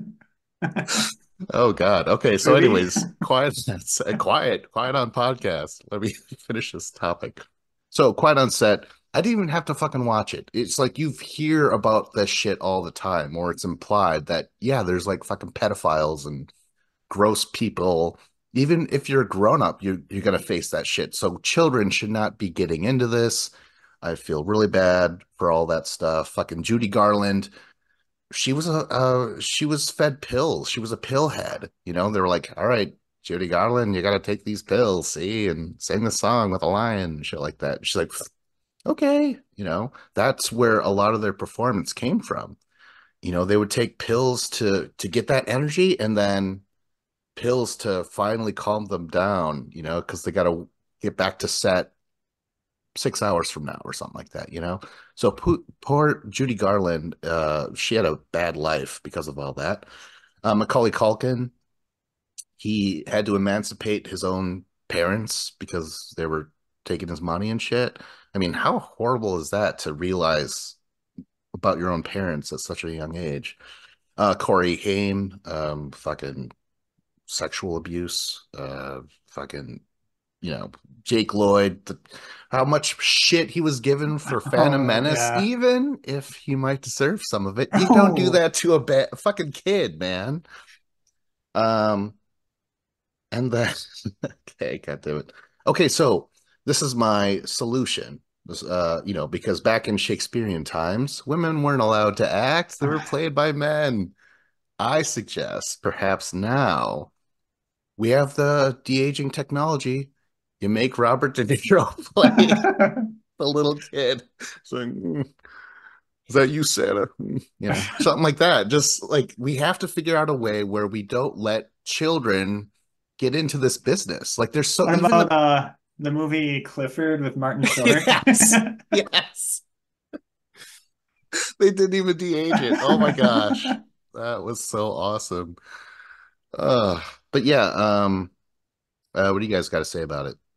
Oh God. Okay. So, Quibi. anyways, quiet on podcast. Let me finish this topic. So, quiet on set. I didn't even have to fucking watch it. It's like you hear about this shit all the time, or it's implied that yeah, there's like fucking pedophiles and gross people. Even if you're a grown up, you're gonna face that shit. So, children should not be getting into this. I feel really bad for all that stuff. Fucking Judy Garland, she was fed pills. She was a pill head. They were like, all right, Judy Garland, you got to take these pills, see, and sing the song with a lion and shit like that. She's like, okay, that's where a lot of their performance came from. They would take pills to get that energy, and then pills to finally calm them down. Because they got to get back to set 6 hours from now or something like that. So poor Judy Garland, she had a bad life because of all that. Macaulay Culkin, he had to emancipate his own parents because they were taking his money and shit. I mean, how horrible is that to realize about your own parents at such a young age? Corey Haim, fucking sexual abuse, fucking Jake Lloyd, how much shit he was given for Phantom Oh Menace, yeah. even if he might deserve some of it. You don't do Oh. that to a fucking kid, man. Um, and then, okay, God damn it. Okay, so this is my solution. Because back in Shakespearean times, women weren't allowed to act, they were played by men. I suggest perhaps now we have the de-aging technology. You make Robert De Niro play the little kid. So, Is that you, Santa? Something like that. Just like we have to figure out a way where we don't let children get into this business. Like there's so What even about the movie Clifford with Martin Short? yes, yes. They didn't even de-age it. Oh my gosh. That was so awesome. Uh, but yeah, what do you guys got to say about it?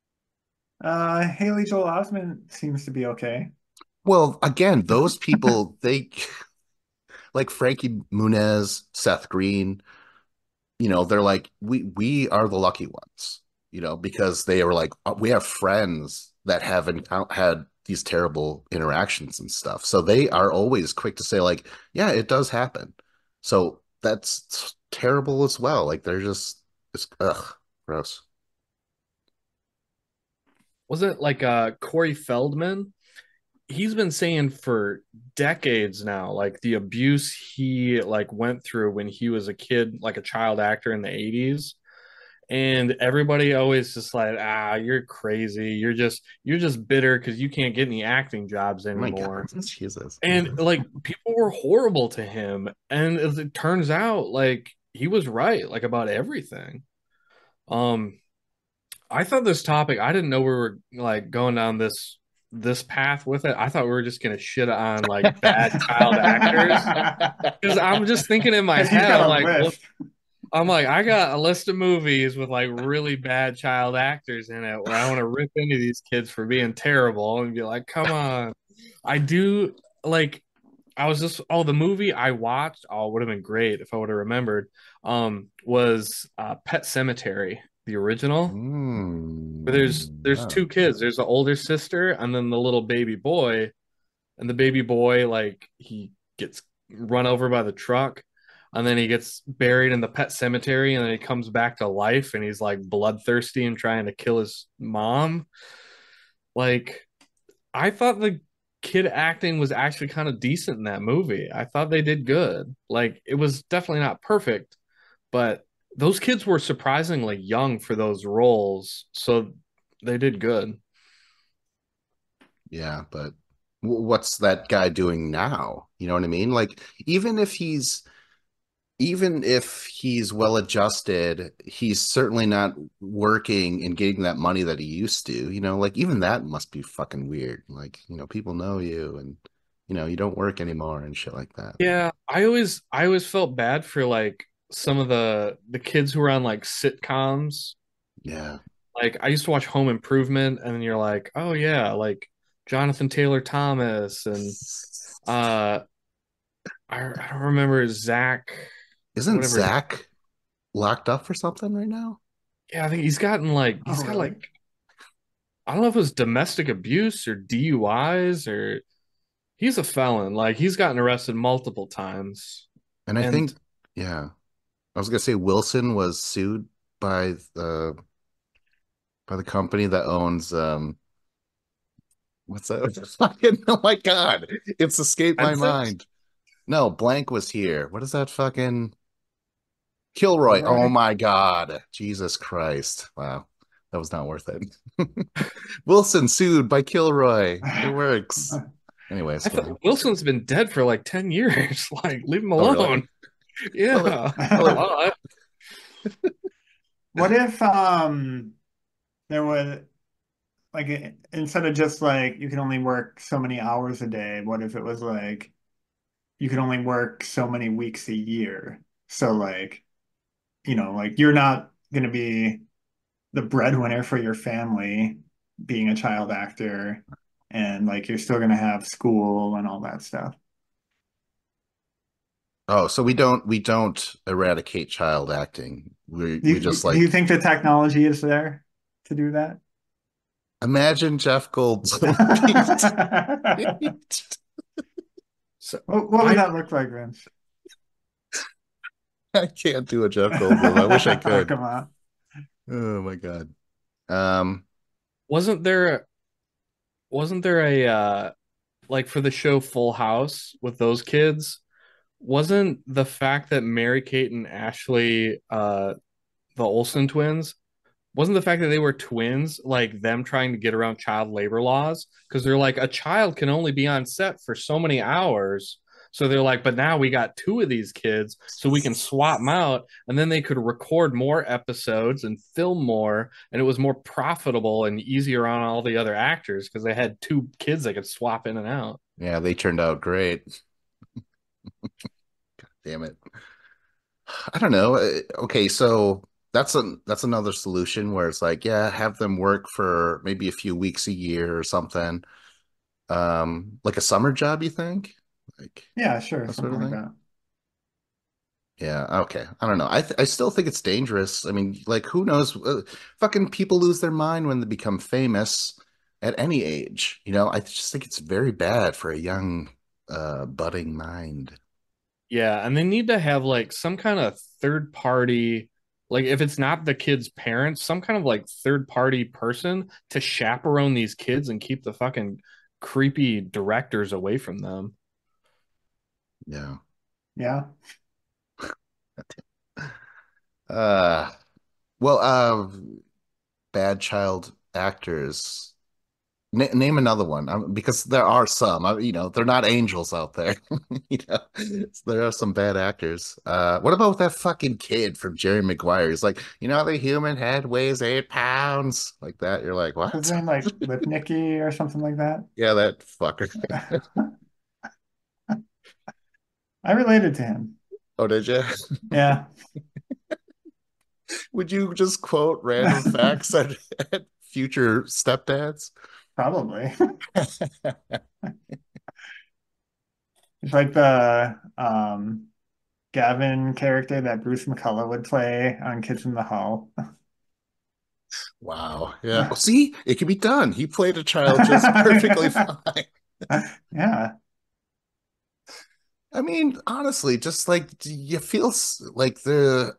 Haley Joel Osment seems to be okay. Well, again, those people, they like Frankie Muniz, Seth Green, they're like, we are the lucky ones, because they were like, we have friends that have had these terrible interactions and stuff. So they are always quick to say, like, yeah, it does happen. So that's terrible as well. Like they're just, it's ugh, gross. Was it like Corey Feldman? He's been saying for decades now, like the abuse he like went through when he was a kid, like a child actor in the 80s. And everybody always just like, you're crazy. You're just bitter because you can't get any acting jobs Oh my God, anymore. Jesus. And like people were horrible to him. And as it turns out, like he was right, like about everything. Um, I thought this topic, I didn't know we were like going down this path with it. I thought we were just gonna shit on like bad child actors. Because I'm just thinking in my Because he's head, got I'm a like, look, list. I'm like, I got a list of movies with like really bad child actors in it where I want to rip into these kids for being terrible and be like, come on. I do like I was just the movie I watched, would have been great if I would have remembered. Was Pet Cemetery, the original. Where there's Oh. two kids. There's the older sister and then the little baby boy. And the baby boy, like, he gets run over by the truck, and then he gets buried in the pet cemetery, and then he comes back to life, and he's like bloodthirsty and trying to kill his mom. Like, I thought the kid acting was actually kind of decent in that movie. I thought they did good. Like, it was definitely not perfect, but those kids were surprisingly young for those roles, so they did good. Yeah, but what's that guy doing now? You know what I mean? Like, even if he's well adjusted, he's certainly not working and getting that money that he used to. Like even that must be fucking weird. Like, people know you and you don't work anymore and shit like that. Yeah, I always felt bad for like some of the kids who were on like sitcoms. Yeah. Like I used to watch Home Improvement, and then you're like, oh yeah, like Jonathan Taylor Thomas and uh I don't remember Zach, Isn't whatever. Zach locked up for something right now? Yeah, I think he's gotten like Oh, he's got really? like I don't know if it was domestic abuse or DUIs or he's a felon. Like he's gotten arrested multiple times. And I And think, yeah, I was gonna say Wilson was sued by the company that owns what's that? Fucking, oh my God. It's escaped my Sensex? mind. No, blank was here. What is that fucking Kilroy? Oh Kilroy? my God. Jesus Christ. Wow. That was not worth it. Wilson sued by Kilroy. It works. Anyways, I fine. thought Wilson's been dead for like 10 years. Like, leave him Oh, really? alone. Well, Yeah. well, What if there was like instead of just like you can only work so many hours a day, what if it was like you can only work so many weeks a year? So like, like you're not gonna be the breadwinner for your family being a child actor and like you're still gonna have school and all that stuff. oh, so we don't eradicate child acting. We just Do you like think the technology is there to do that? imagine Jeff Goldblum. So What would I that look like, Vince? I can't do a Jeff Goldblum. I wish I could. Come on. Oh my God. Um, wasn't there wasn't there a like for the show Full House with those kids, wasn't the fact that Mary Kate and Ashley the Olsen twins, wasn't the fact that they were twins like them trying to get around child labor laws? Because they're like, a child can only be on set for so many hours. So they're like, but now we got two of these kids, so we can swap them out, and then they could record more episodes and film more, and it was more profitable and easier on all the other actors because they had two kids they could swap in and out. Yeah, they turned out great. Damn it. I don't know. Okay, so that's another solution where it's like, yeah, have them work for maybe a few weeks a year or something. Like a summer job, you think? Like Yeah, sure, that sort something of like thing? that. Yeah, okay. I don't know. I still think it's dangerous. I mean, like who knows? Fucking people lose their mind when they become famous at any age. I just think it's very bad for a young budding mind. Yeah, and they need to have like some kind of third party, like if it's not the kid's parents, some kind of like third party person to chaperone these kids and keep the fucking creepy directors away from them. Yeah. Yeah. Uh well, bad child actors. Name another one, because there are some. They're not angels out there. You know, there are some bad actors. What about that fucking kid from Jerry Maguire? He's like, the human head weighs 8 pounds, like that. You're like, What's his what? name, like Lipnicki or something like that? Yeah, that fucker. I related to him. Oh, did you? Yeah. Would you just quote random facts at future stepdads? Probably. It's like the Gavin character that Bruce McCullough would play on Kids in the Hall. Wow. Yeah. Well, see, it can be done. He played a child just perfectly fine. Yeah. I mean, honestly, just like you feel like the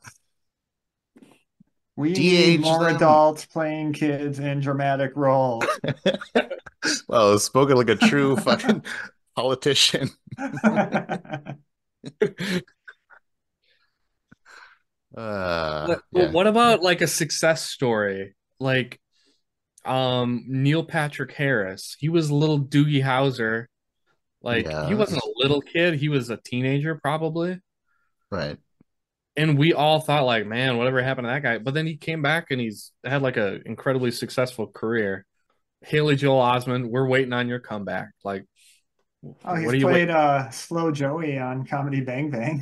We need de-age more them. adults playing kids in dramatic roles. Well, spoken like a true fucking politician. But Yeah. what about like a success story? Like Neil Patrick Harris. He was little Doogie Howser. Like he wasn't Yes. a little kid, he was a teenager probably. Right. And we all thought like, man, whatever happened to that guy? But then he came back and he's had like a incredibly successful career. Haley Joel Osment, we're waiting on your comeback. Like, Oh, what he's are you waiting? played Slow Joey on Comedy Bang Bang.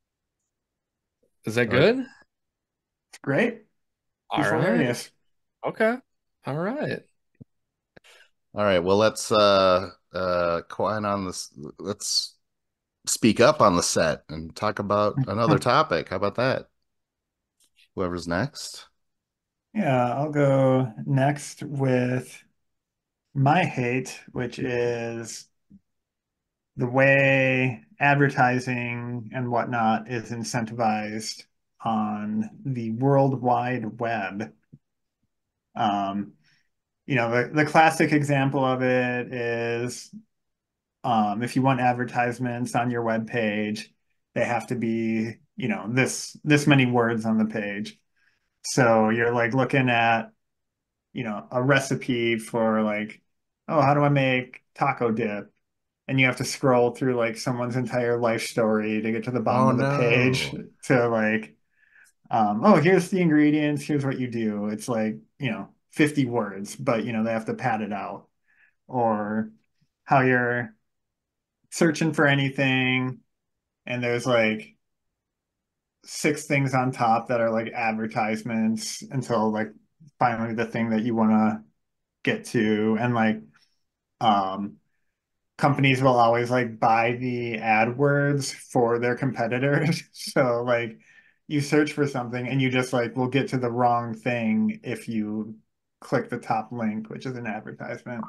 Is that Right. good? It's great. All He's right. hilarious. Okay. All right. All right. Well, let's quiet on this. Let's speak up on the set and talk about another topic. How about that? Whoever's next. Yeah, I'll go next with my hate, which is the way advertising and whatnot is incentivized on the World Wide Web. Um, the classic example of it is if you want advertisements on your web page, they have to be, this many words on the page. So you're like looking at, a recipe for like, oh, how do I make taco dip? And you have to scroll through like someone's entire life story to get to the bottom Oh of the page no. to like, oh, here's the ingredients, here's what you do. It's like, 50 words, but they have to pad it out. Or how you're searching for anything and there's like six things on top that are like advertisements until like finally the thing that you want to get to. And like um companies will always like buy the AdWords for their competitors. So like you search for something and you just like will get to the wrong thing if you click the top link, which is an advertisement.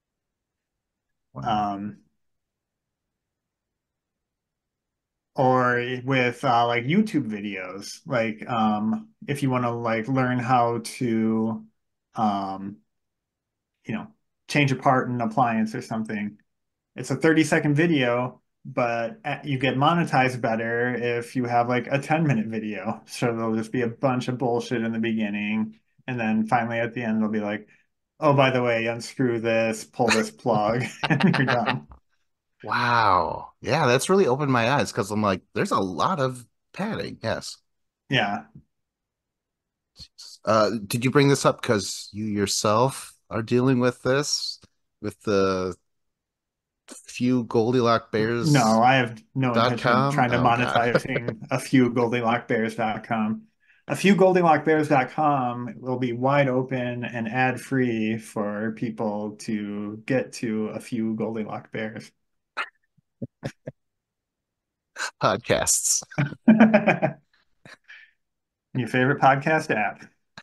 Wow. Um or with like YouTube videos, like if you want to like learn how to um you know change apart an appliance or something, it's a 30-second video, but you get monetized better if you have like a 10-minute video. So there'll just be a bunch of bullshit in the beginning And then finally at the end, they'll be like, oh, by the way, unscrew this, pull this plug, and you're done. Wow. Yeah, that's really opened my eyes because I'm like, there's a lot of padding. Yes. Yeah. Did you bring this up because you yourself are dealing with this, with the few Goldilocks No, Bears I have no dot intention of com? trying to Oh God. monetizing a few GoldilocBears.com. A few GoldilocBears.com will be wide open and ad free for people to get to a few Goldilocks Bears. Podcasts. Your favorite podcast app.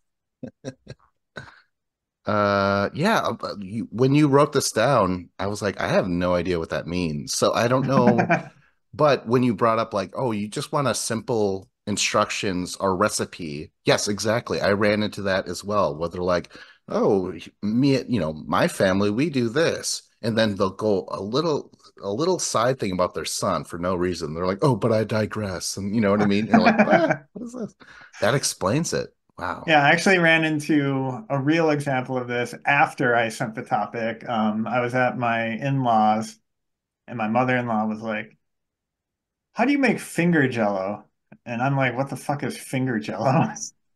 Yeah, when you wrote this down, I was like, I have no idea what that means. So I don't know. But when you brought up like, oh, you just want a simple instructions or recipe. Yes, exactly. I ran into that as well, where they're like, oh, me, my family, we do this. And then they'll go a little side thing about their son for no reason. They're like, oh, but I digress. And you know what I mean? And you're like, what is this? That explains it. Wow. Yeah, I actually ran into a real example of this after I sent the topic. I was at my in-laws, and my mother-in-law was like, how do you make finger jello? And I'm like, what the fuck is finger jello?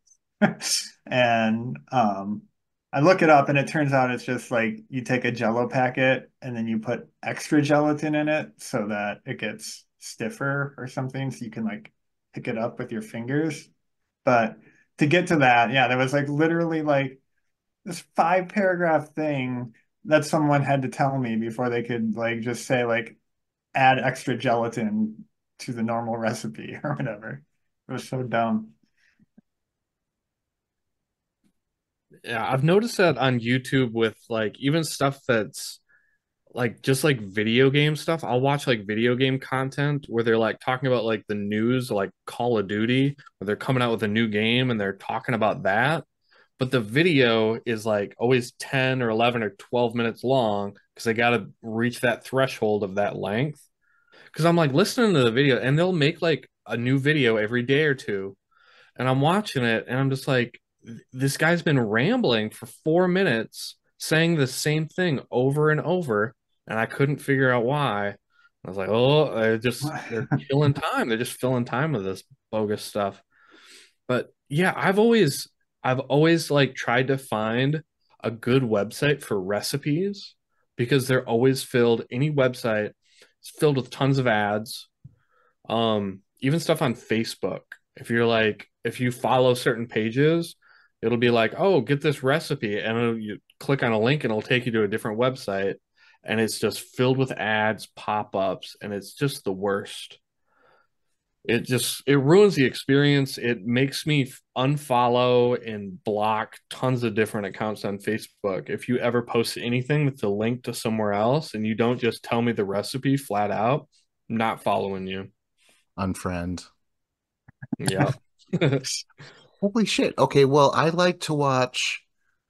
And I look it up and it turns out it's just like you take a jello packet and then you put extra gelatin in it so that it gets stiffer or something so you can like pick it up with your fingers. But to get to that, yeah, there was like literally like this 5 paragraph thing that someone had to tell me before they could like just say like add extra gelatin to the normal recipe or whatever. It was so dumb. Yeah, I've noticed that on YouTube with like even stuff that's like just like video game stuff. I'll watch like video game content where they're like talking about like the news, like Call of Duty, where they're coming out with a new game and they're talking about that. But the video is like always 10 or 11 or 12 minutes long because they got to reach that threshold of that length. Because I'm like listening to the video and they'll make like a new video every day or two. And I'm watching it and I'm just like, this guy's been rambling for 4 minutes saying the same thing over and over. And I couldn't figure out why. I was like, oh, they're killing time. They're just filling time with this bogus stuff. But yeah, I've always like tried to find a good website for recipes because they're always filled. Any website is filled with tons of ads. Even stuff on Facebook. If you follow certain pages, it'll be like, oh, get this recipe, and you click on a link and it'll take you to a different website, and it's just filled with ads, pop-ups, and it's just the worst. It ruins the experience. It makes me unfollow and block tons of different accounts on Facebook. If you ever post anything that's a link to somewhere else and you don't just tell me the recipe flat out, I'm not following you. Unfriend. Yeah. Holy shit. Okay, well, I like to watch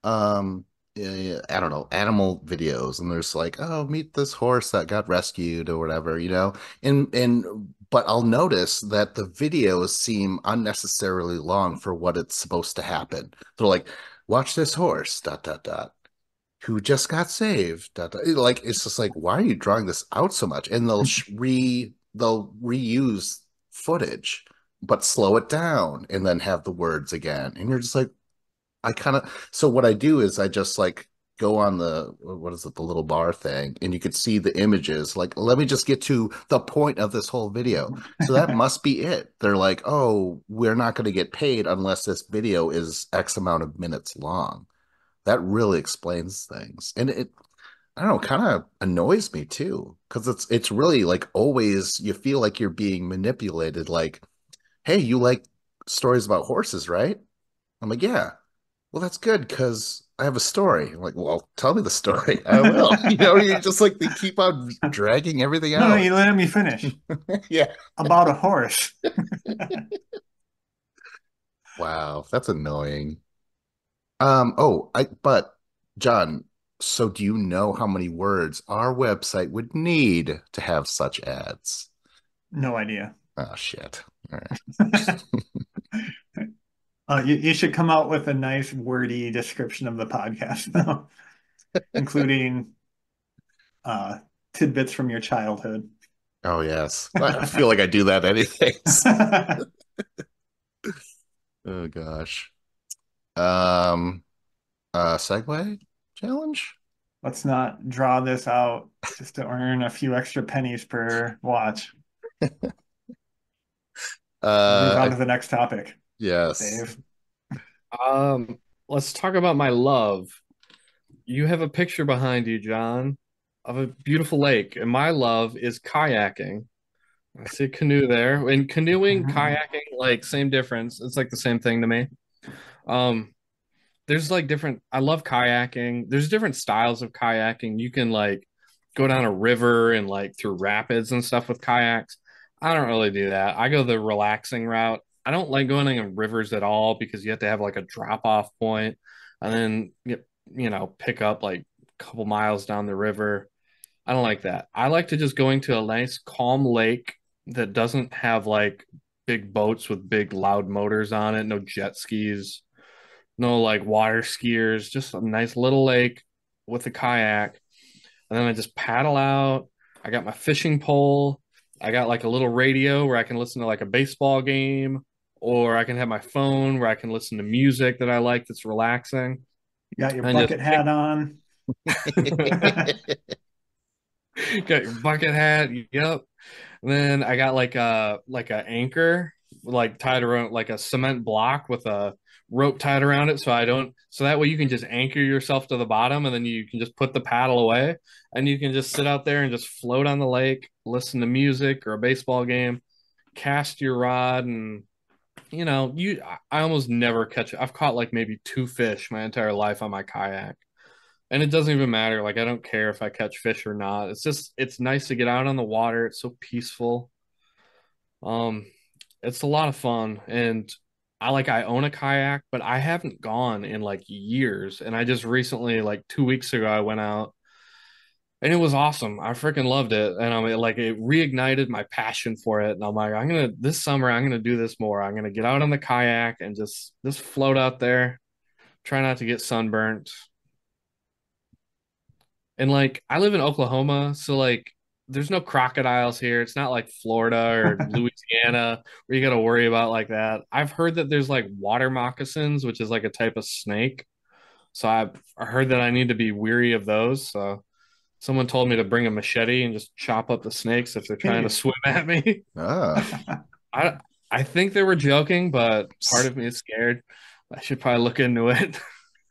I don't know, animal videos and there's like, oh, meet this horse that got rescued or whatever, you know. And but I'll notice that the videos seem unnecessarily long for what it's supposed to happen. They're like, watch this horse, dot dot dot, who just got saved, dot dot. Like it's just like, why are you drawing this out so much? And they'll reuse footage but slow it down and then have the words again. And you're just like, I kind of, so what I do is I just like go on what is it, the little bar thing, and you could see the images. Like, let me just get to the point of this whole video. So that must be it. They're like, oh, we're not going to get paid unless this video is X amount of minutes long. That really explains things. And I don't know, kind of annoys me too, because it's really like always you feel like you're being manipulated. Like, hey, you like stories about horses, right? I'm like, yeah. Well, that's good because I have a story. I'm like, well, tell me the story. I will. You just like they keep on dragging everything No, out. you let me finish. Yeah. About a horse. Wow, that's annoying. But John, so do you know how many words our website would need to have such ads? No idea. Oh shit. All right. You should come out with a nice wordy description of the podcast, though, including uh, tidbits from your childhood. Oh yes. I feel like I do that anyways. Oh gosh. Um Segway challenge? Let's not draw this out just to earn a few extra pennies per watch. Move on I to the next topic, yes. Dave. Um, let's talk about my love. You have a picture behind you, John, of a beautiful lake, and my love is kayaking. I see a canoe there. And canoeing, kayaking, like same difference. It's like the same thing to me. Um, there's like different, I love kayaking. There's different styles of kayaking. You can like go down a river and like through rapids and stuff with kayaks. I don't really do that. I go the relaxing route. I don't like going in rivers at all because you have to have like a drop off point and then pick up like a couple miles down the river. I don't like that. I like to just going to a nice calm lake that doesn't have like big boats with big loud motors on it, no jet skis, no like water skiers, just a nice little lake with a kayak. And then I just paddle out. I got my fishing pole. I got like a little radio where I can listen to like a baseball game, or I can have my phone where I can listen to music that I like that's relaxing. You got your And just bucket hat on. got your bucket hat. Yep. And then I got like a anchor like tied around like a cement block with a rope tied around it so that way you can just anchor yourself to the bottom and then you can just put the paddle away and you can just sit out there and just float on the lake, listen to music or a baseball game, cast your rod and I almost never catch I've caught like maybe two fish my entire life on my kayak. And it doesn't even matter. Like I don't care if I catch fish or not. It's nice to get out on the water. It's so peaceful. Um, it's a lot of fun. And I own a kayak, but I haven't gone in like years. And I just recently, like 2 weeks ago, I went out and it was awesome. I freaking loved it. And I mean like it reignited my passion for it. And I'm like, this summer I'm gonna do this more. I'm gonna get out on the kayak and just float out there, try not to get sunburnt. And like I live in Oklahoma, so like there's no crocodiles here. It's not like Florida or Louisiana where you got to worry about like that. I've heard that there's like water moccasins, which is like a type of snake. So I heard that I need to be weary of those. So someone told me to bring a machete and just chop up the snakes if they're trying to swim at me. Ah. I I think they were joking, but part of me is scared. I should probably look into it.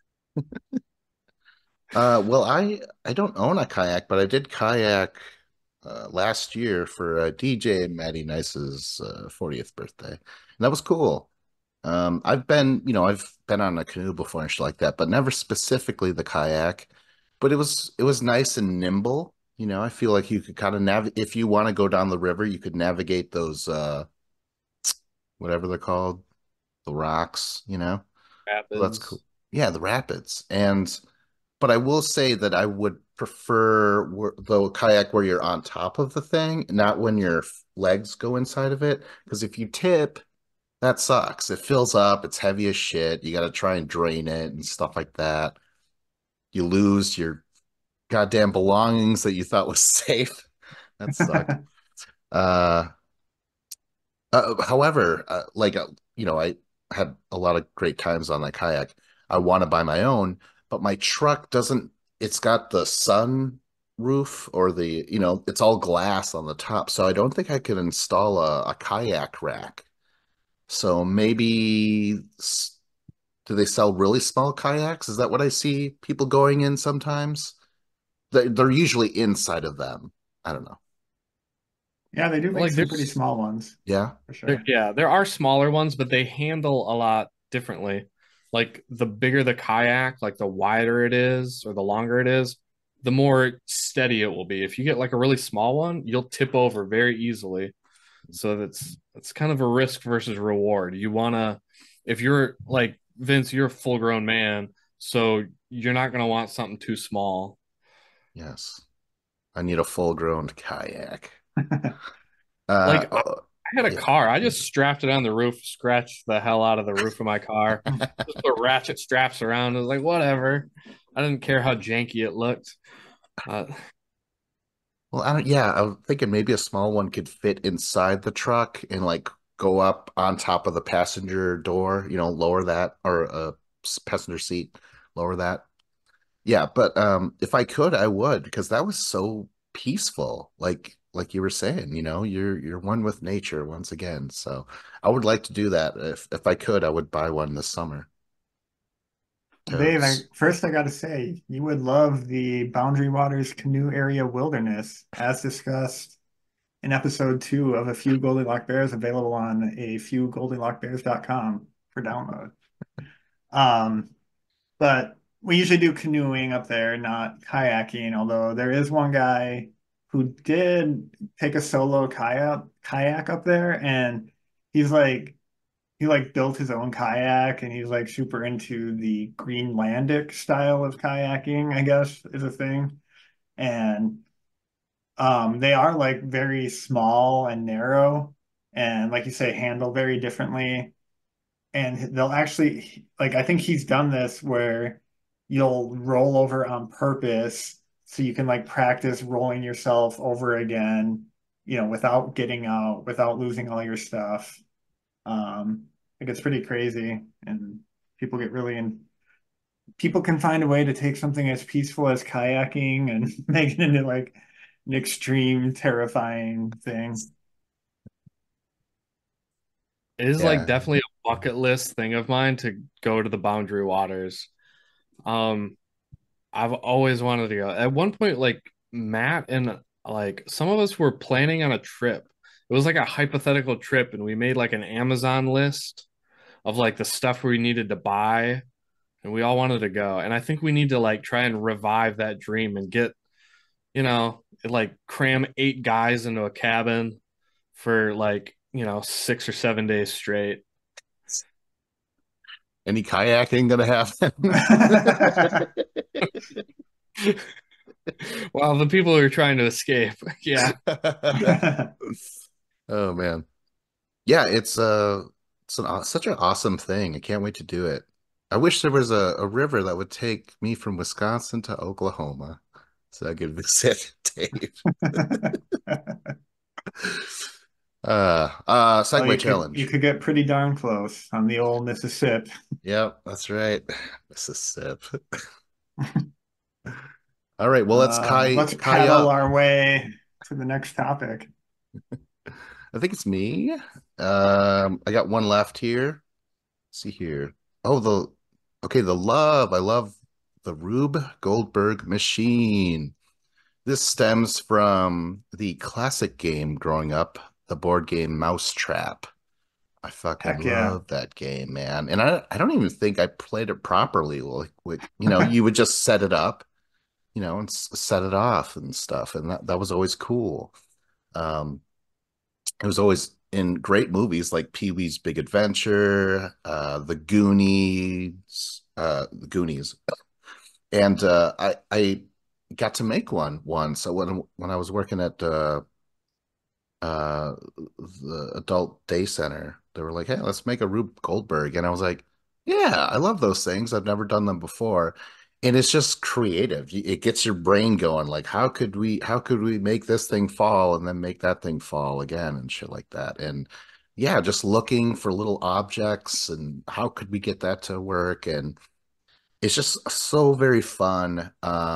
Well, I don't own a kayak, but I did kayak last year for DJ Maddie Nice's 40th birthday, and that was cool. I've been on a canoe before and shit like that, but never specifically the kayak. But it was nice and nimble. I feel like you could kind of if you want to go down the river, you could navigate those whatever they're called, the rocks. So that's cool. Rapids. Yeah, the rapids. But I will say that I would prefer the kayak where you're on top of the thing, not when your legs go inside of it. Because if you tip, that sucks. It fills up, it's heavy as shit. You got to try and drain it and stuff like that. You lose your goddamn belongings that you thought was safe. That sucked. Uh, however, I had a lot of great times on that kayak. I want to buy my own, but my truck doesn't. It's got the sun roof or it's all glass on the top, so I don't think I could install a kayak rack. So maybe do they sell really small kayaks? Is that what I see people going in sometimes? They're usually inside of them. I don't know. Yeah, they do make Like some pretty there's small ones Yeah. for sure. Yeah, there are smaller ones, but they handle a lot differently. Like the bigger the kayak, like the wider it is or the longer it is, the more steady it will be. If you get like a really small one, you'll tip over very easily. So that's kind of a risk versus reward. You wanna, if you're like Vince, you're a full grown man, so you're not gonna want something too small. Yes. I need a full grown kayak. Like Oh, I had a car. I just strapped it on the roof, scratched the hell out of the roof of my car, just put ratchet straps around. I was like, whatever. I didn't care how janky it looked. Uh, Well, I don't, yeah, I'm thinking maybe a small one could fit inside the truck and like go up on top of the passenger door, lower that or passenger seat, lower that. Yeah, but if I could, I would because that was so peaceful. Like you were saying, you're one with nature once again. So I would like to do that. If I could, I would buy one this summer. Dave, Totes. first I got to say, you would love the Boundary Waters Canoe Area Wilderness, as discussed in episode 2 of A Few Goldilocks Bears, available on afewgoldilocksbears.com for download. Um, but we usually do canoeing up there, not kayaking, although there is one guy who did take a solo kayak up there, and he's like he like built his own kayak, and he's like super into the Greenlandic style of kayaking, I guess is a thing. And they are like very small and narrow, and like you say, handle very differently. And they'll actually, like, I think he's done this where you'll roll over on purpose so you can like practice rolling yourself over again, without getting out, without losing all your stuff. Like it's pretty crazy, and people get really in. People can find a way to take something as peaceful as kayaking and make it into like an extreme, terrifying thing. it is like Yeah. definitely a bucket list thing of mine to go to the Boundary Waters. Um, I've always wanted to go. At one point, like Matt and like some of us were planning on a trip. It was like a hypothetical trip, and we made like an Amazon list of like the stuff we needed to buy, and we all wanted to go. And I think we need to like try and revive that dream and get, like cram 8 guys into a cabin for like, 6 or 7 days straight. Any kayaking gonna happen? Well, the people who are trying to escape, yeah. Oh man. Yeah, such an awesome thing. I can't wait to do it. I wish there was a river that would take me from Wisconsin to Oklahoma so I could visit Dave. Well, Segway you challenge. could get pretty darn close on the old Mississippi. Yep, that's right. Mississippi. All right, well let's Let's kai paddle up. our way to the next topic. I think it's me. I got one left here. Let's see here. Oh, the love. I love the Rube Goldberg machine. This stems from the classic game growing up, the board game Mousetrap. I fucking Heck yeah. love that game, man. And I don't even think I played it properly. You would just set it up, and set it off and stuff. And that was always cool. Um, it was always in great movies like Pee-wee's Big Adventure, The Goonies, and I got to make one once. So when I was working at the adult day center, they were like, "Hey, let's make a Rube Goldberg," and I was like, "Yeah, I love those things. I've never done them before." And it's just creative. It gets your brain going. Like, how could we make this thing fall and then make that thing fall again and shit like that. And yeah, just looking for little objects and how could we get that to work. And it's just so very fun.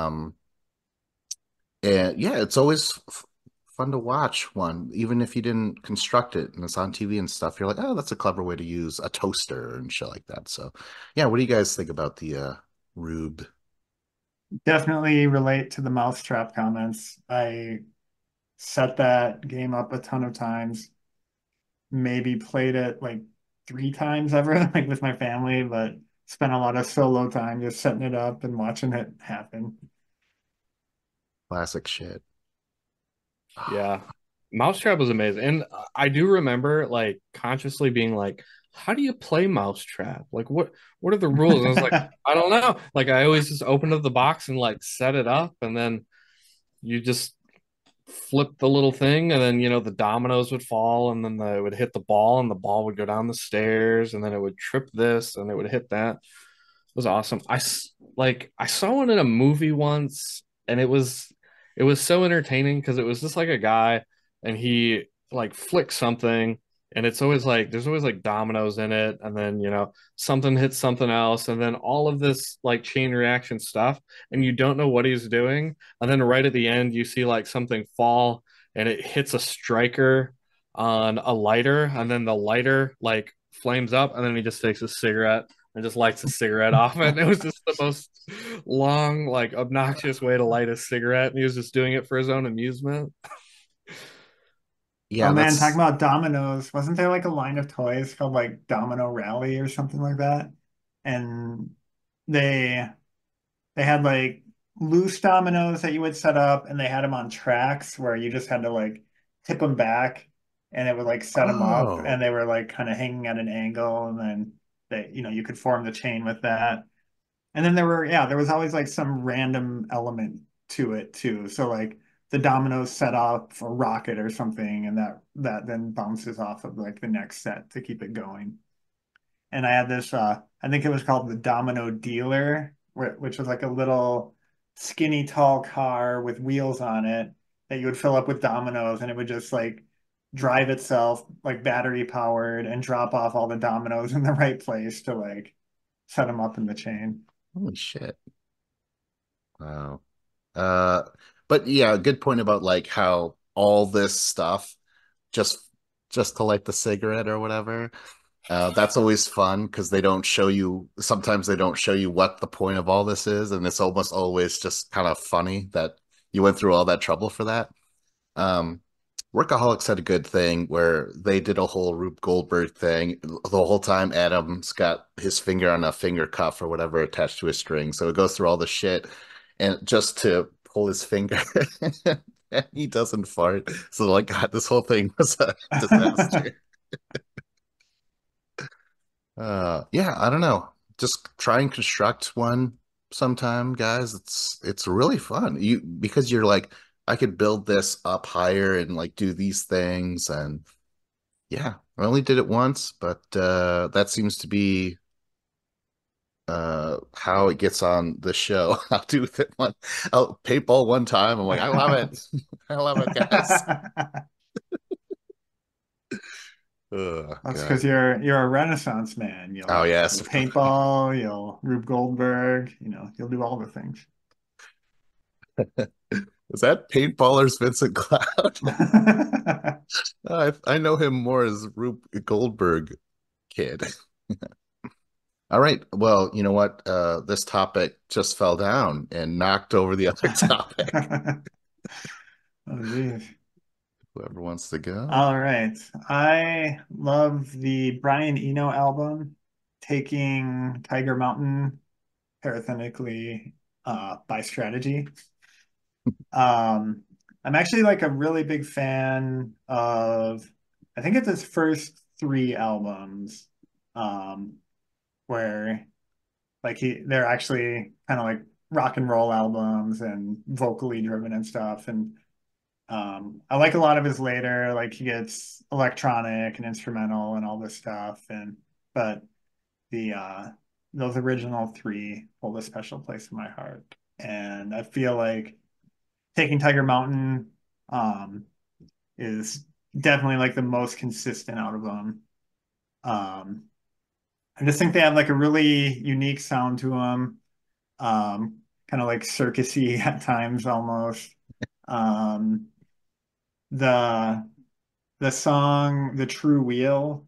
And yeah, it's always fun to watch one, even if you didn't construct it and it's on TV and stuff. You're like, oh, that's a clever way to use a toaster and shit like that. So yeah, what do you guys think about the Rube? Definitely relate to the mousetrap comments. I set that game up a ton of times, maybe played it like 3 times ever, like with my family, but spent a lot of solo time just setting it up and watching it happen. Classic shit. Yeah. Mousetrap was amazing. And I do remember like consciously being like, how do you play Mousetrap? Like what are the rules? And I was like, I don't know. Like I always just opened up the box and like set it up and then you just flip the little thing, and then the dominoes would fall, and then it would hit the ball, and the ball would go down the stairs, and then it would trip this, and it would hit that. It was awesome. I saw it in a movie once, and it was so entertaining because it was just like a guy, and he like flicks something, and it's always like there's always like dominoes in it, and then something hits something else, and then all of this like chain reaction stuff, and you don't know what he's doing, and then right at the end you see like something fall, and it hits a striker on a lighter, and then the lighter like flames up, and then he just takes a cigarette and just lights a cigarette off it. And it was just the most long, like obnoxious way to light a cigarette. And he was just doing it for his own amusement. Oh Yeah, man, talking that's about dominoes, wasn't there like a line of toys called like Domino Rally or something like that? And they they had like loose dominoes that you would set up, and they had them on tracks where you just had to like tip them back, and it would like set them up, and oh they were like kind of hanging at an angle, and then you could form the chain with that. And then there was always like some random element to it too. So like the dominoes set off a rocket or something, and that then bounces off of like the next set to keep it going. And I had this, I think it was called the Domino Dealer, which was like a little skinny tall car with wheels on it that you would fill up with dominoes, and it would just like drive itself like battery powered and drop off all the dominoes in the right place to like set them up in the chain. holy shit. Wow. Uh, but yeah, good point about like how all this stuff just just to light the cigarette or whatever. That's always fun because they don't show you, sometimes they don't show you what the point of all this is, and it's almost always just kind of funny that you went through all that trouble for that. Um, Workaholics had a good thing where they did a whole Rube Goldberg thing. The whole time Adam's got his finger on a finger cuff or whatever attached to a string. So it goes through all the shit and just to pull his finger and he doesn't fart. So like God, this whole thing was a disaster. Yeah, I don't know. Just try and construct one sometime, guys. It's really fun. You because you're like, I could build this up higher and like do these things and yeah, I only did it once, but that seems to be how it gets on the show. I'll paintball one time. I'm like, I love it. I love it, guys. Oh That's because God. you're a Renaissance man. Oh You'll yes. paintball, you'll Rube Goldberg, you'll do all the things. Is that paintballer's Vincent Cloud? I know him more as Rube Goldberg kid. All right. Well, you know what? This topic just fell down and knocked over the other topic. Oh, geez. Whoever wants to go. All right. I love the Brian Eno album, Taking Tiger Mountain Parathenically by Strategy. Um, I'm actually like a really big fan of, I think it's his first three albums, um, where like they're actually kind of like rock and roll albums and vocally driven and stuff. And I like a lot of his later, like he gets electronic and instrumental and all this stuff. But the those original three hold a special place in my heart. And I feel like Taking Tiger Mountain um, is definitely like the most consistent out of them. Um, I just think they have like a really unique sound to them, kind of like circusy at times almost. Um, the the song "The True Wheel."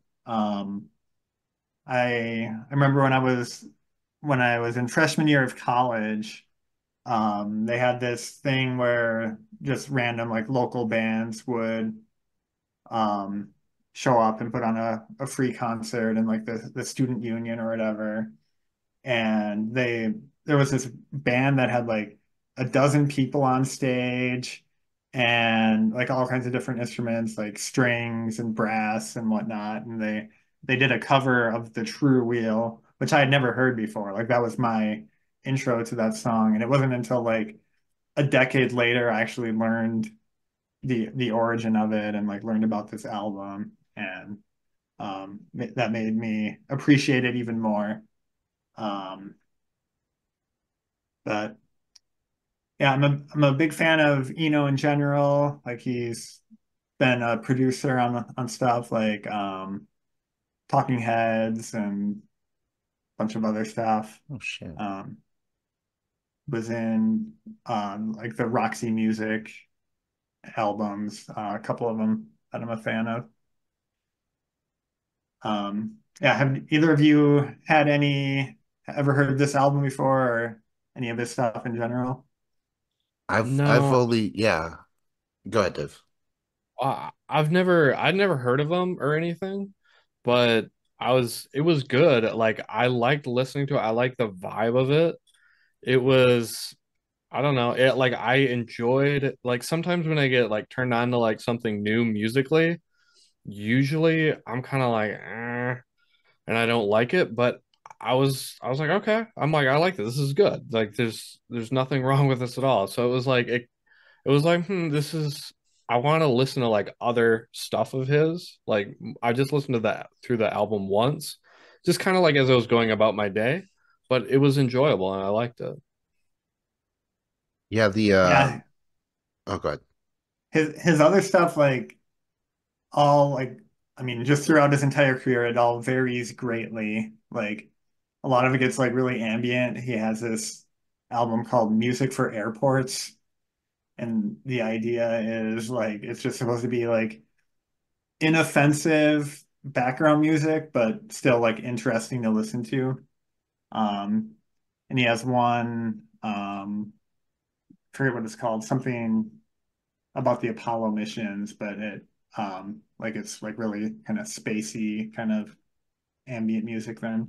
I remember when I was in freshman year of college. They had this thing where just random like local bands would um, show up and put on a free concert in like the student union or whatever. And there was this band that had like a dozen people on stage and like all kinds of different instruments like strings and brass and whatnot. And they did a cover of The True Wheel, which I had never heard before. Like that was my intro to that song. And it wasn't until like a decade later I actually learned the origin of it and like learned about this album, and that made me appreciate it even more. Um, but yeah, I'm a big fan of Eno in general. Like he's been a producer on stuff like Talking Heads and a bunch of other stuff. Oh shit. Um, was in like the Roxy Music albums, a couple of them that I'm a fan of. Yeah, have either of you had any ever heard this album before or any of his stuff in general? I've No, only yeah. Go ahead, Dave. I'd never heard of them or anything, but it was good. Like I liked listening to it. I liked the vibe of it. It was, I don't know, it like I enjoyed like sometimes when I get like turned on to like something new musically, usually I'm kind of like, and I don't like it, but I was like, okay. I'm like, I like this. This is good. Like there's nothing wrong with this at all. So it was like, this is I want to listen to like other stuff of his. Like I just listened to that through the album once, just kind of like as I was going about my day, but it was enjoyable and I liked it. Yeah, the Yeah, oh god. his other stuff like all like I mean just throughout his entire career it all varies greatly. Like a lot of it gets like really ambient. He has this album called Music for Airports, and the idea is like it's just supposed to be like inoffensive background music, but still like interesting to listen to. Um, and he has one, I forget what it's called, something about the Apollo missions, but like it's like really kind of spacey, kind of ambient music then.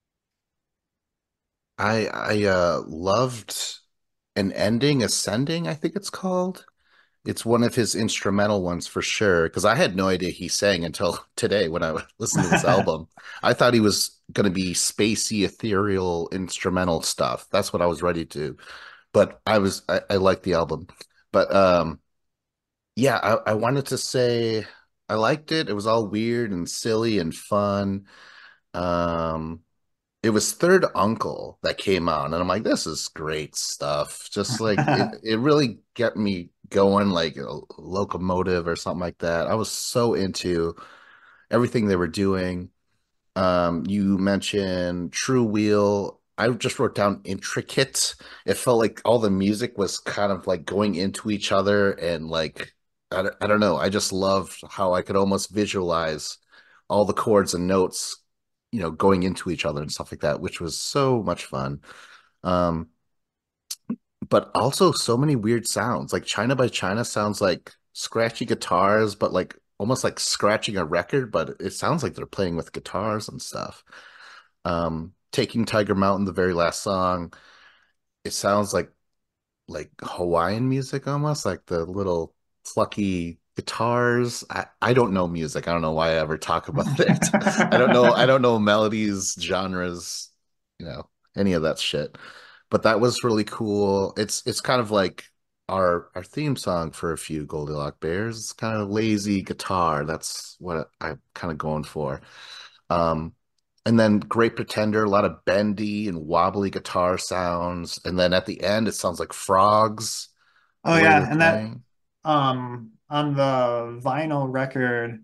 I loved an ending ascending, I think it's called. It's one of his instrumental ones for sure. Because I had no idea he sang until today when I listened to this album. I thought he was going to be spacey, ethereal, instrumental stuff. That's what I was ready to. But I liked the album. But yeah, I wanted to say I liked it. It was all weird and silly and fun. Um, it was Third Uncle that came out, and I'm like, this is great stuff. Just like it really get me going like a locomotive or something like that. I was so into everything they were doing. You mentioned True Wheel. I just wrote down intricate. It felt like all the music was kind of like going into each other and like I don't know. I just loved how I could almost visualize all the chords and notes, going into each other and stuff like that, which was so much fun. Um, but also so many weird sounds. Like China by China sounds like scratchy guitars, but like almost like scratching a record, but it sounds like they're playing with guitars and stuff. Taking Tiger Mountain, the very last song, it sounds like Hawaiian music almost, like the little plucky guitars. I don't know music. I don't know why I ever talk about it. I don't know melodies, genres, you know, any of that shit. But that was really cool. It's kind of like our theme song for a few Goldilocks Bears. It's kind of lazy guitar. That's what I'm kind of going for. Um, and then Great Pretender, a lot of bendy and wobbly guitar sounds. And then at the end, it sounds like frogs, Oh the way yeah, they're and that playing. on the vinyl record,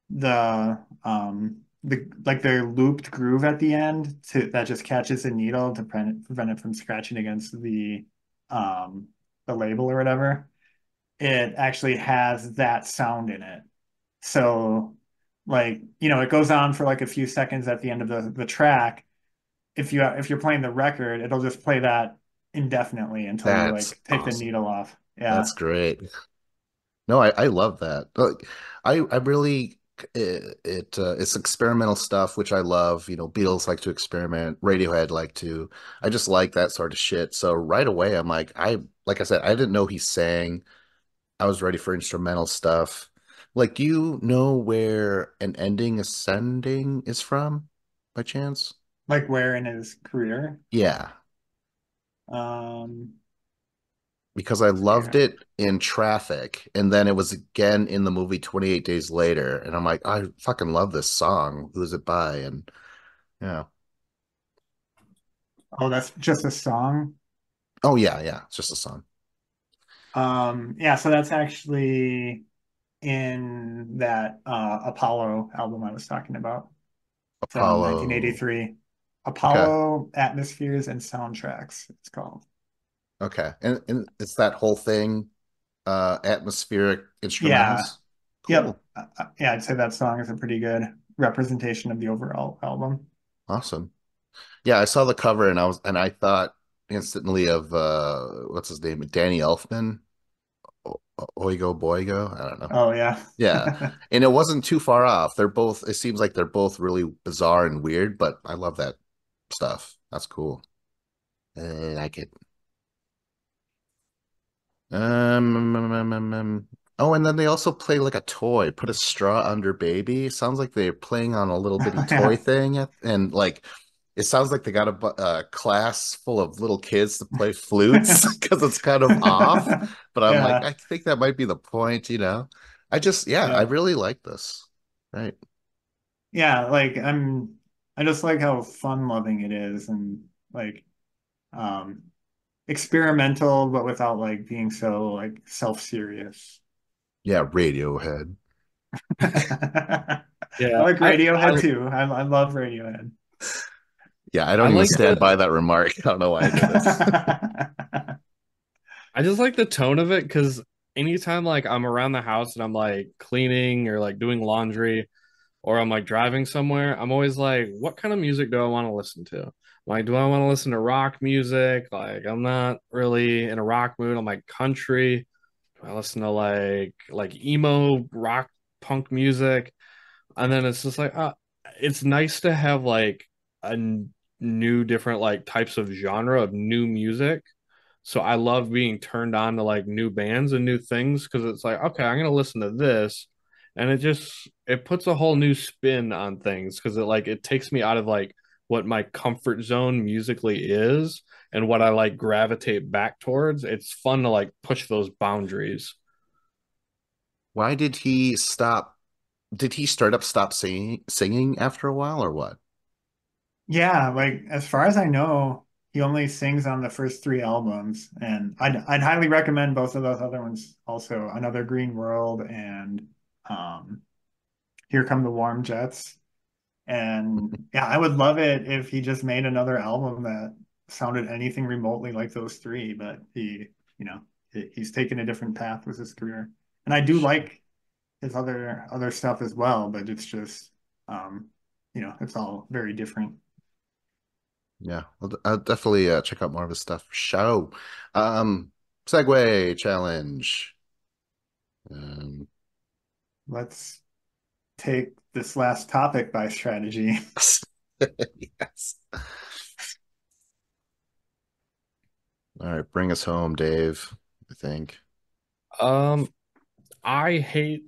the like the looped groove at the end to that just catches the needle to prevent it from scratching against um the label or whatever. It actually has that sound in it. So like, it goes on for like a few seconds at the end of the track. If you're playing the record, it'll just play that indefinitely until you That's like take the awesome. needle off. Yeah. That's great. No, I love that. Like, I really it's experimental stuff, which I love. Beatles like to experiment, Radiohead like to. I just like that sort of shit. So right away, I'm like I said, I didn't know he sang. I was ready for instrumental stuff. Like, do you know where an ending ascending is from, by chance? Like where in his career? Yeah. Um, because I loved Yeah. it in Traffic, and then it was again in the movie 28 Days Later, and I'm like, I fucking love this song. Who's it by? And yeah. Oh, that's just a song. Oh yeah, yeah. It's just a song. Yeah, so that's actually in that Apollo album I was talking about from Apollo. 1983. Okay. Apollo Atmospheres and Soundtracks, it's called. Okay. And it's that whole thing, atmospheric Yeah. instrumentals. Yep. Cool. Yeah, I'd say that song is a pretty good representation of the overall album. Awesome. Yeah, I saw the cover and I thought instantly of what's his name? Danny Elfman. Oigo Boigo. I don't know. Oh yeah. Yeah. And it wasn't too far off. It seems like they're both really bizarre and weird, but I love that stuff. That's cool. I like it. Oh, and then they also play like a toy. Put a straw under baby. Sounds like they're playing on a little bitty toy Yeah. thing, and like it sounds like they got a class full of little kids to play flutes because it's kind of off. But I'm like, Yeah. I think that might be the point, you know. Yeah, I Yeah. really like this. Right. Yeah, I just like how fun loving it is and like um experimental but without like being so like self-serious. Yeah, Radiohead. I Yeah, like I Radiohead too. I love Radiohead. Yeah, I I don't even like stand by that remark. I don't know why I did it. I just like the tone of it because anytime like I'm around the house and I'm like cleaning or like doing laundry or I'm like driving somewhere, I'm always like, what kind of music do I want to listen to? Like, do I want to listen to rock music? Like, I'm not really in a rock mood. I'm like country. Do I listen to like emo rock punk music? And then it's just like, it's nice to have like new different like types of genre of new music. So I love being turned on to like new bands and new things because it's like, okay, I'm gonna listen to this, and it puts a whole new spin on things because it takes me out of like what my comfort zone musically is and what I like gravitate back towards. It's fun to like push those boundaries. Why did he stop? Did he straight up stop singing after a while or what? Yeah, like as far as I know, he only sings on the first three albums, and I'd highly recommend both of those other ones also, Another Green World and um Here Come the Warm Jets. And yeah, I would love it if he just made another album that sounded anything remotely like those three, but you know, he's taken a different path with his career. And I do like his other stuff as well, but it's just um, it's all very different. Yeah, I'll definitely check out more of his stuff for show. Um, Segue challenge. Um, Let's take this last topic by strategy. yes. All right, bring us home, Dave. I think. Um, I hate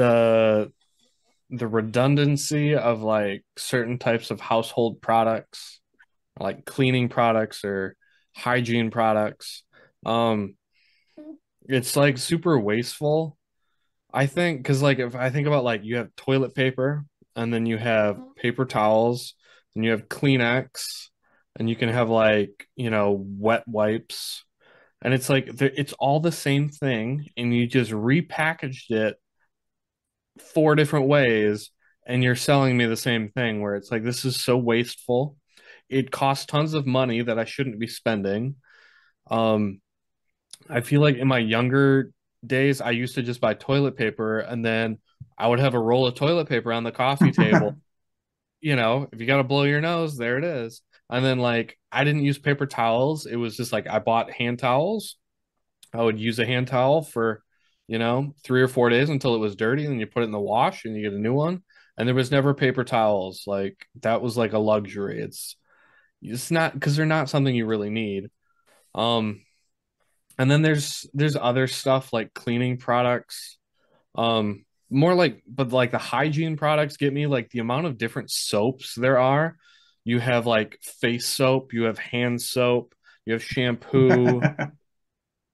the redundancy of like certain types of household products, like cleaning products or hygiene products. Um, it's like super wasteful. I think because like if I think about like you have toilet paper and then you have paper towels and you have Kleenex and you can have like, wet wipes and it's like it's all the same thing and you just repackaged it four different ways and you're selling me the same thing where it's like this is so wasteful. It costs tons of money that I shouldn't be spending. Um, I feel like in my younger days, I used to just buy toilet paper and then I would have a roll of toilet paper on the coffee table. If you got to blow your nose, there it is. And then like I didn't use paper towels. It was just like I bought hand towels. I would use a hand towel for, 3 or 4 days until it was dirty, and then you put it in the wash and you get a new one. And there was never paper towels. Like that was like a luxury. It's not because they're not something you really need. Um, and then there's other stuff like cleaning products. More like but like the hygiene products get me like the amount of different soaps there are. You have like face soap, you have hand soap, you have shampoo.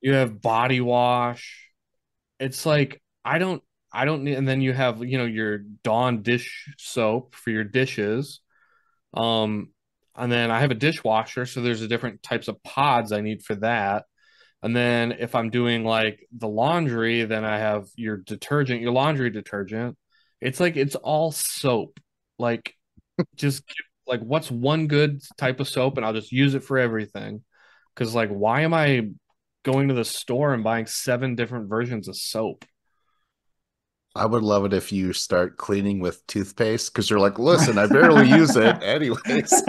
You have body wash. It's like I don't need, and then you have, your Dawn dish soap for your dishes. Um, and then I have a dishwasher, so there's a different types of pods I need for that. And then if I'm doing like the laundry, then I have your detergent, your laundry detergent. It's like it's all soap. Like just like what's one good type of soap and I'll just use it for everything. Because like why am I going to the store and buying seven different versions of soap? I would love it if you start cleaning with toothpaste because you're like, listen, I barely use it anyways.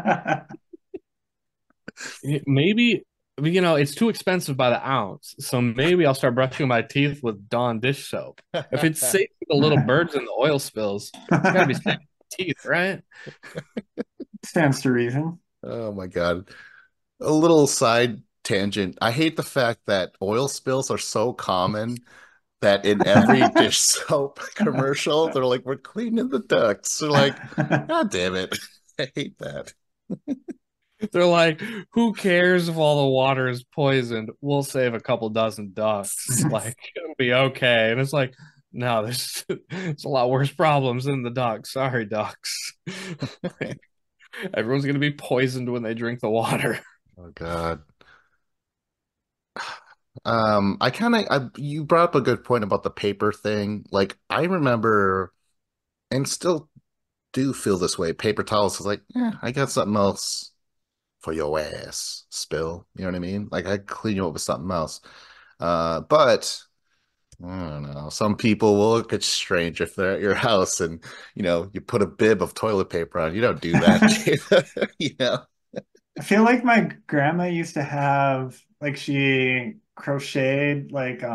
Maybe it's too expensive by the ounce. So maybe I'll start brushing my teeth with Dawn dish soap. If it's saving the little birds and the oil spills, it's got to be saving teeth, right? Stands to reason. Oh my God. A little side tangent. I hate the fact that oil spills are so common that in every dish soap commercial, they're like, we're cleaning the ducts. They're like, God damn it. I hate that. They're like, who cares if all the water is poisoned? We'll save a couple dozen ducks. Like, it'll be okay. And it's like, no, there's a lot worse problems than the ducks. Sorry, ducks. Like, everyone's gonna be poisoned when they drink the water. Oh God. I kind of you brought up a good point about the paper thing. Like I remember and still do feel this way. Paper towels is like, yeah, I got something else for your ass spill. You know what I mean? Like I clean you up with something else. But I don't know. Some people will look at strange if they're at your house and you put a bib of toilet paper on. You don't do that, you know. I feel like my grandma used to have like she crocheted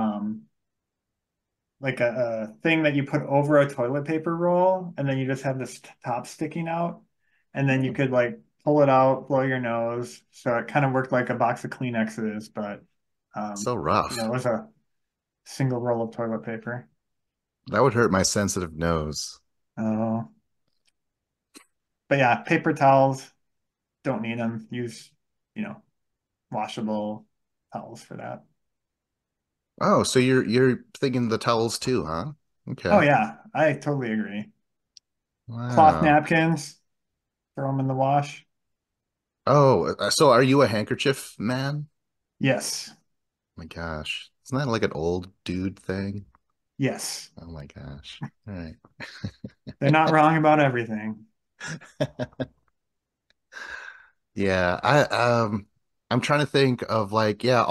like a thing that you put over a toilet paper roll and then you just have this top sticking out and then you could like pull it out, blow your nose. So it kind of worked like a box of Kleenexes, but So rough. it was a single roll of toilet paper. That would hurt my sensitive nose. Oh, but yeah, paper towels, don't need them. Use, you know, washable towels for that. Oh, so you're thinking the towels too, huh? Oh Okay. yeah, I totally agree. Cloth Wow. napkins, throw them in the wash. Oh, so are you a handkerchief man? Yes, My gosh. Isn't that like an old dude thing? yes. Oh my gosh. All right. They're not wrong about everything. Yeah, I'm trying to think of like, yeah,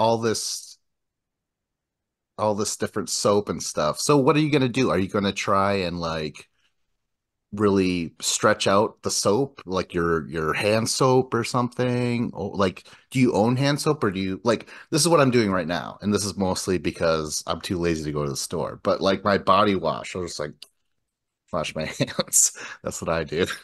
all this different soap and stuff. So what are you gonna do? Are you gonna try and like really stretch out the soap, like your hand soap or something? Or like, do you own hand soap or do you like this is what I'm doing right now, and this is mostly because I'm too lazy to go to the store. But like my body wash, I'll just like wash my hands. That's what I do.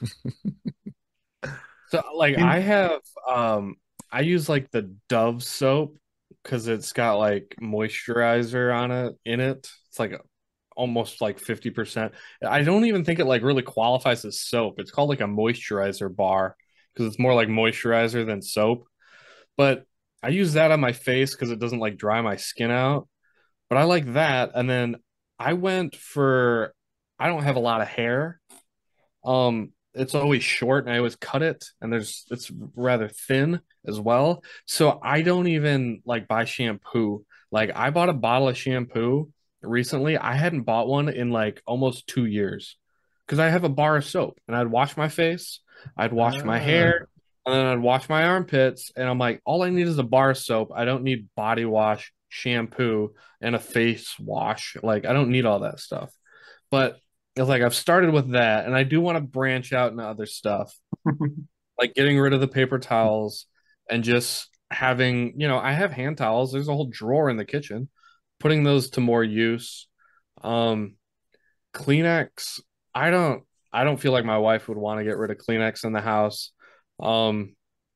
So like You- I use like the Dove soap because it's got like moisturizer on it in it. It's like almost like 50%. I don't even think it like really qualifies as soap. It's called like a moisturizer bar because it's more like moisturizer than soap. But I use that on my face because it doesn't like dry my skin out. But I like that. And then I went for I don't have a lot of hair. It's always short and I always cut it, and it's rather thin as well. So I don't even like buy shampoo. Like I bought a bottle of shampoo recently. I hadn't bought one in like almost 2 years because I have a bar of soap and I'd wash my face, I'd wash my Ah, hair, and then I'd wash my armpits. And I'm like, all I need is a bar of soap. I don't need body wash, shampoo, and a face wash. Like I don't need all that stuff. But it's like I've started with that, and I do want to branch out into other stuff, like getting rid of the paper towels and just having, I have hand towels. There's a whole drawer in the kitchen, putting those to more use. Um, Kleenex, I don't, I don't feel like my wife would want to get rid of Kleenex in the house. Um,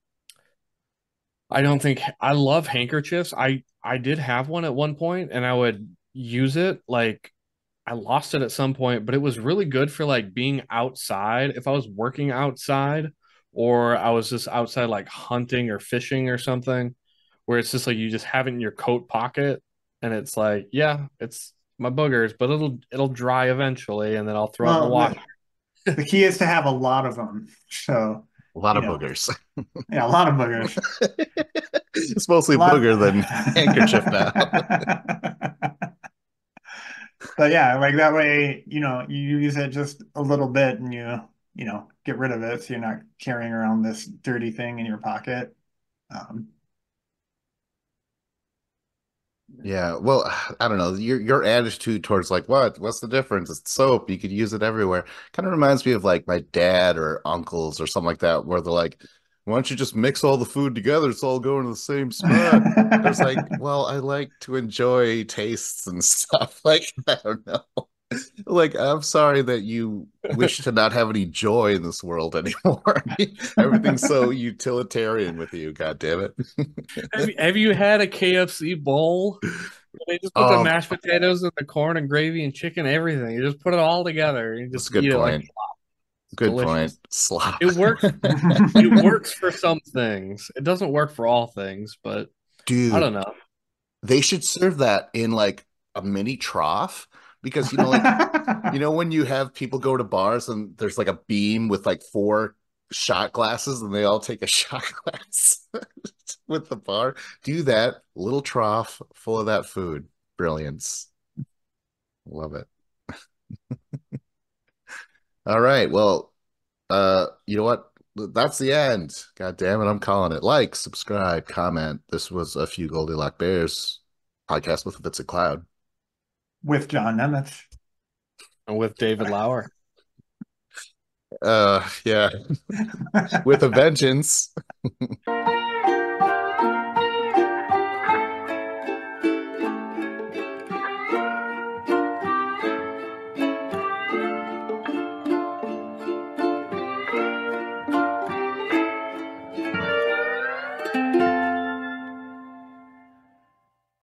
I don't think I love handkerchiefs. I did have one at one point, and I would use it like I lost it at some point, but it was really good for like being outside. If I was working outside or I was just outside like hunting or fishing or something, where it's just like you just have it in your coat pocket, and it's like, yeah, it's my boogers, but it'll dry eventually, and then I'll throw it in the Well, wash. the key is to have a lot of them. So, A lot you of know, boogers. yeah, a lot of boogers. It's mostly A lot. booger than handkerchief now. But yeah, like that way, you use it just a little bit and you get rid of it so you're not carrying around this dirty thing in your pocket. Um, Yeah, well, I don't know. Your attitude towards like what's the difference? It's soap. You could use it everywhere. Kind of reminds me of like my dad or uncles or something like that, where they're like, "Why don't you just mix all the food together? It's all going to the same spot." I was like, "Well, I like to enjoy tastes and stuff." Like, I don't know. Like, I'm sorry that you wish to not have any joy in this world anymore. Everything's so utilitarian with you. God damn it. Have you had a KFC bowl? They just put the Oh, mashed potatoes and the corn and gravy and chicken, everything. You just put it all together. You that's a just good eat it like point. it's Good point. delicious. Slop. It works. It works for some things. It doesn't work for all things, but I Dude, don't know. they should serve that in like a mini trough because like when you have people go to bars and there's like a beam with like four shot glasses and they all take a shot glass with the bar. Do that little trough full of that food. Brilliance. Love it. All right. Well, you know what? That's the end. God damn it, I'm calling it. Like, subscribe, comment. This was a few Goldilocks Bears podcast with Vincent Cloud. with John Nemitz. And with David Lauer. Yeah. With a vengeance.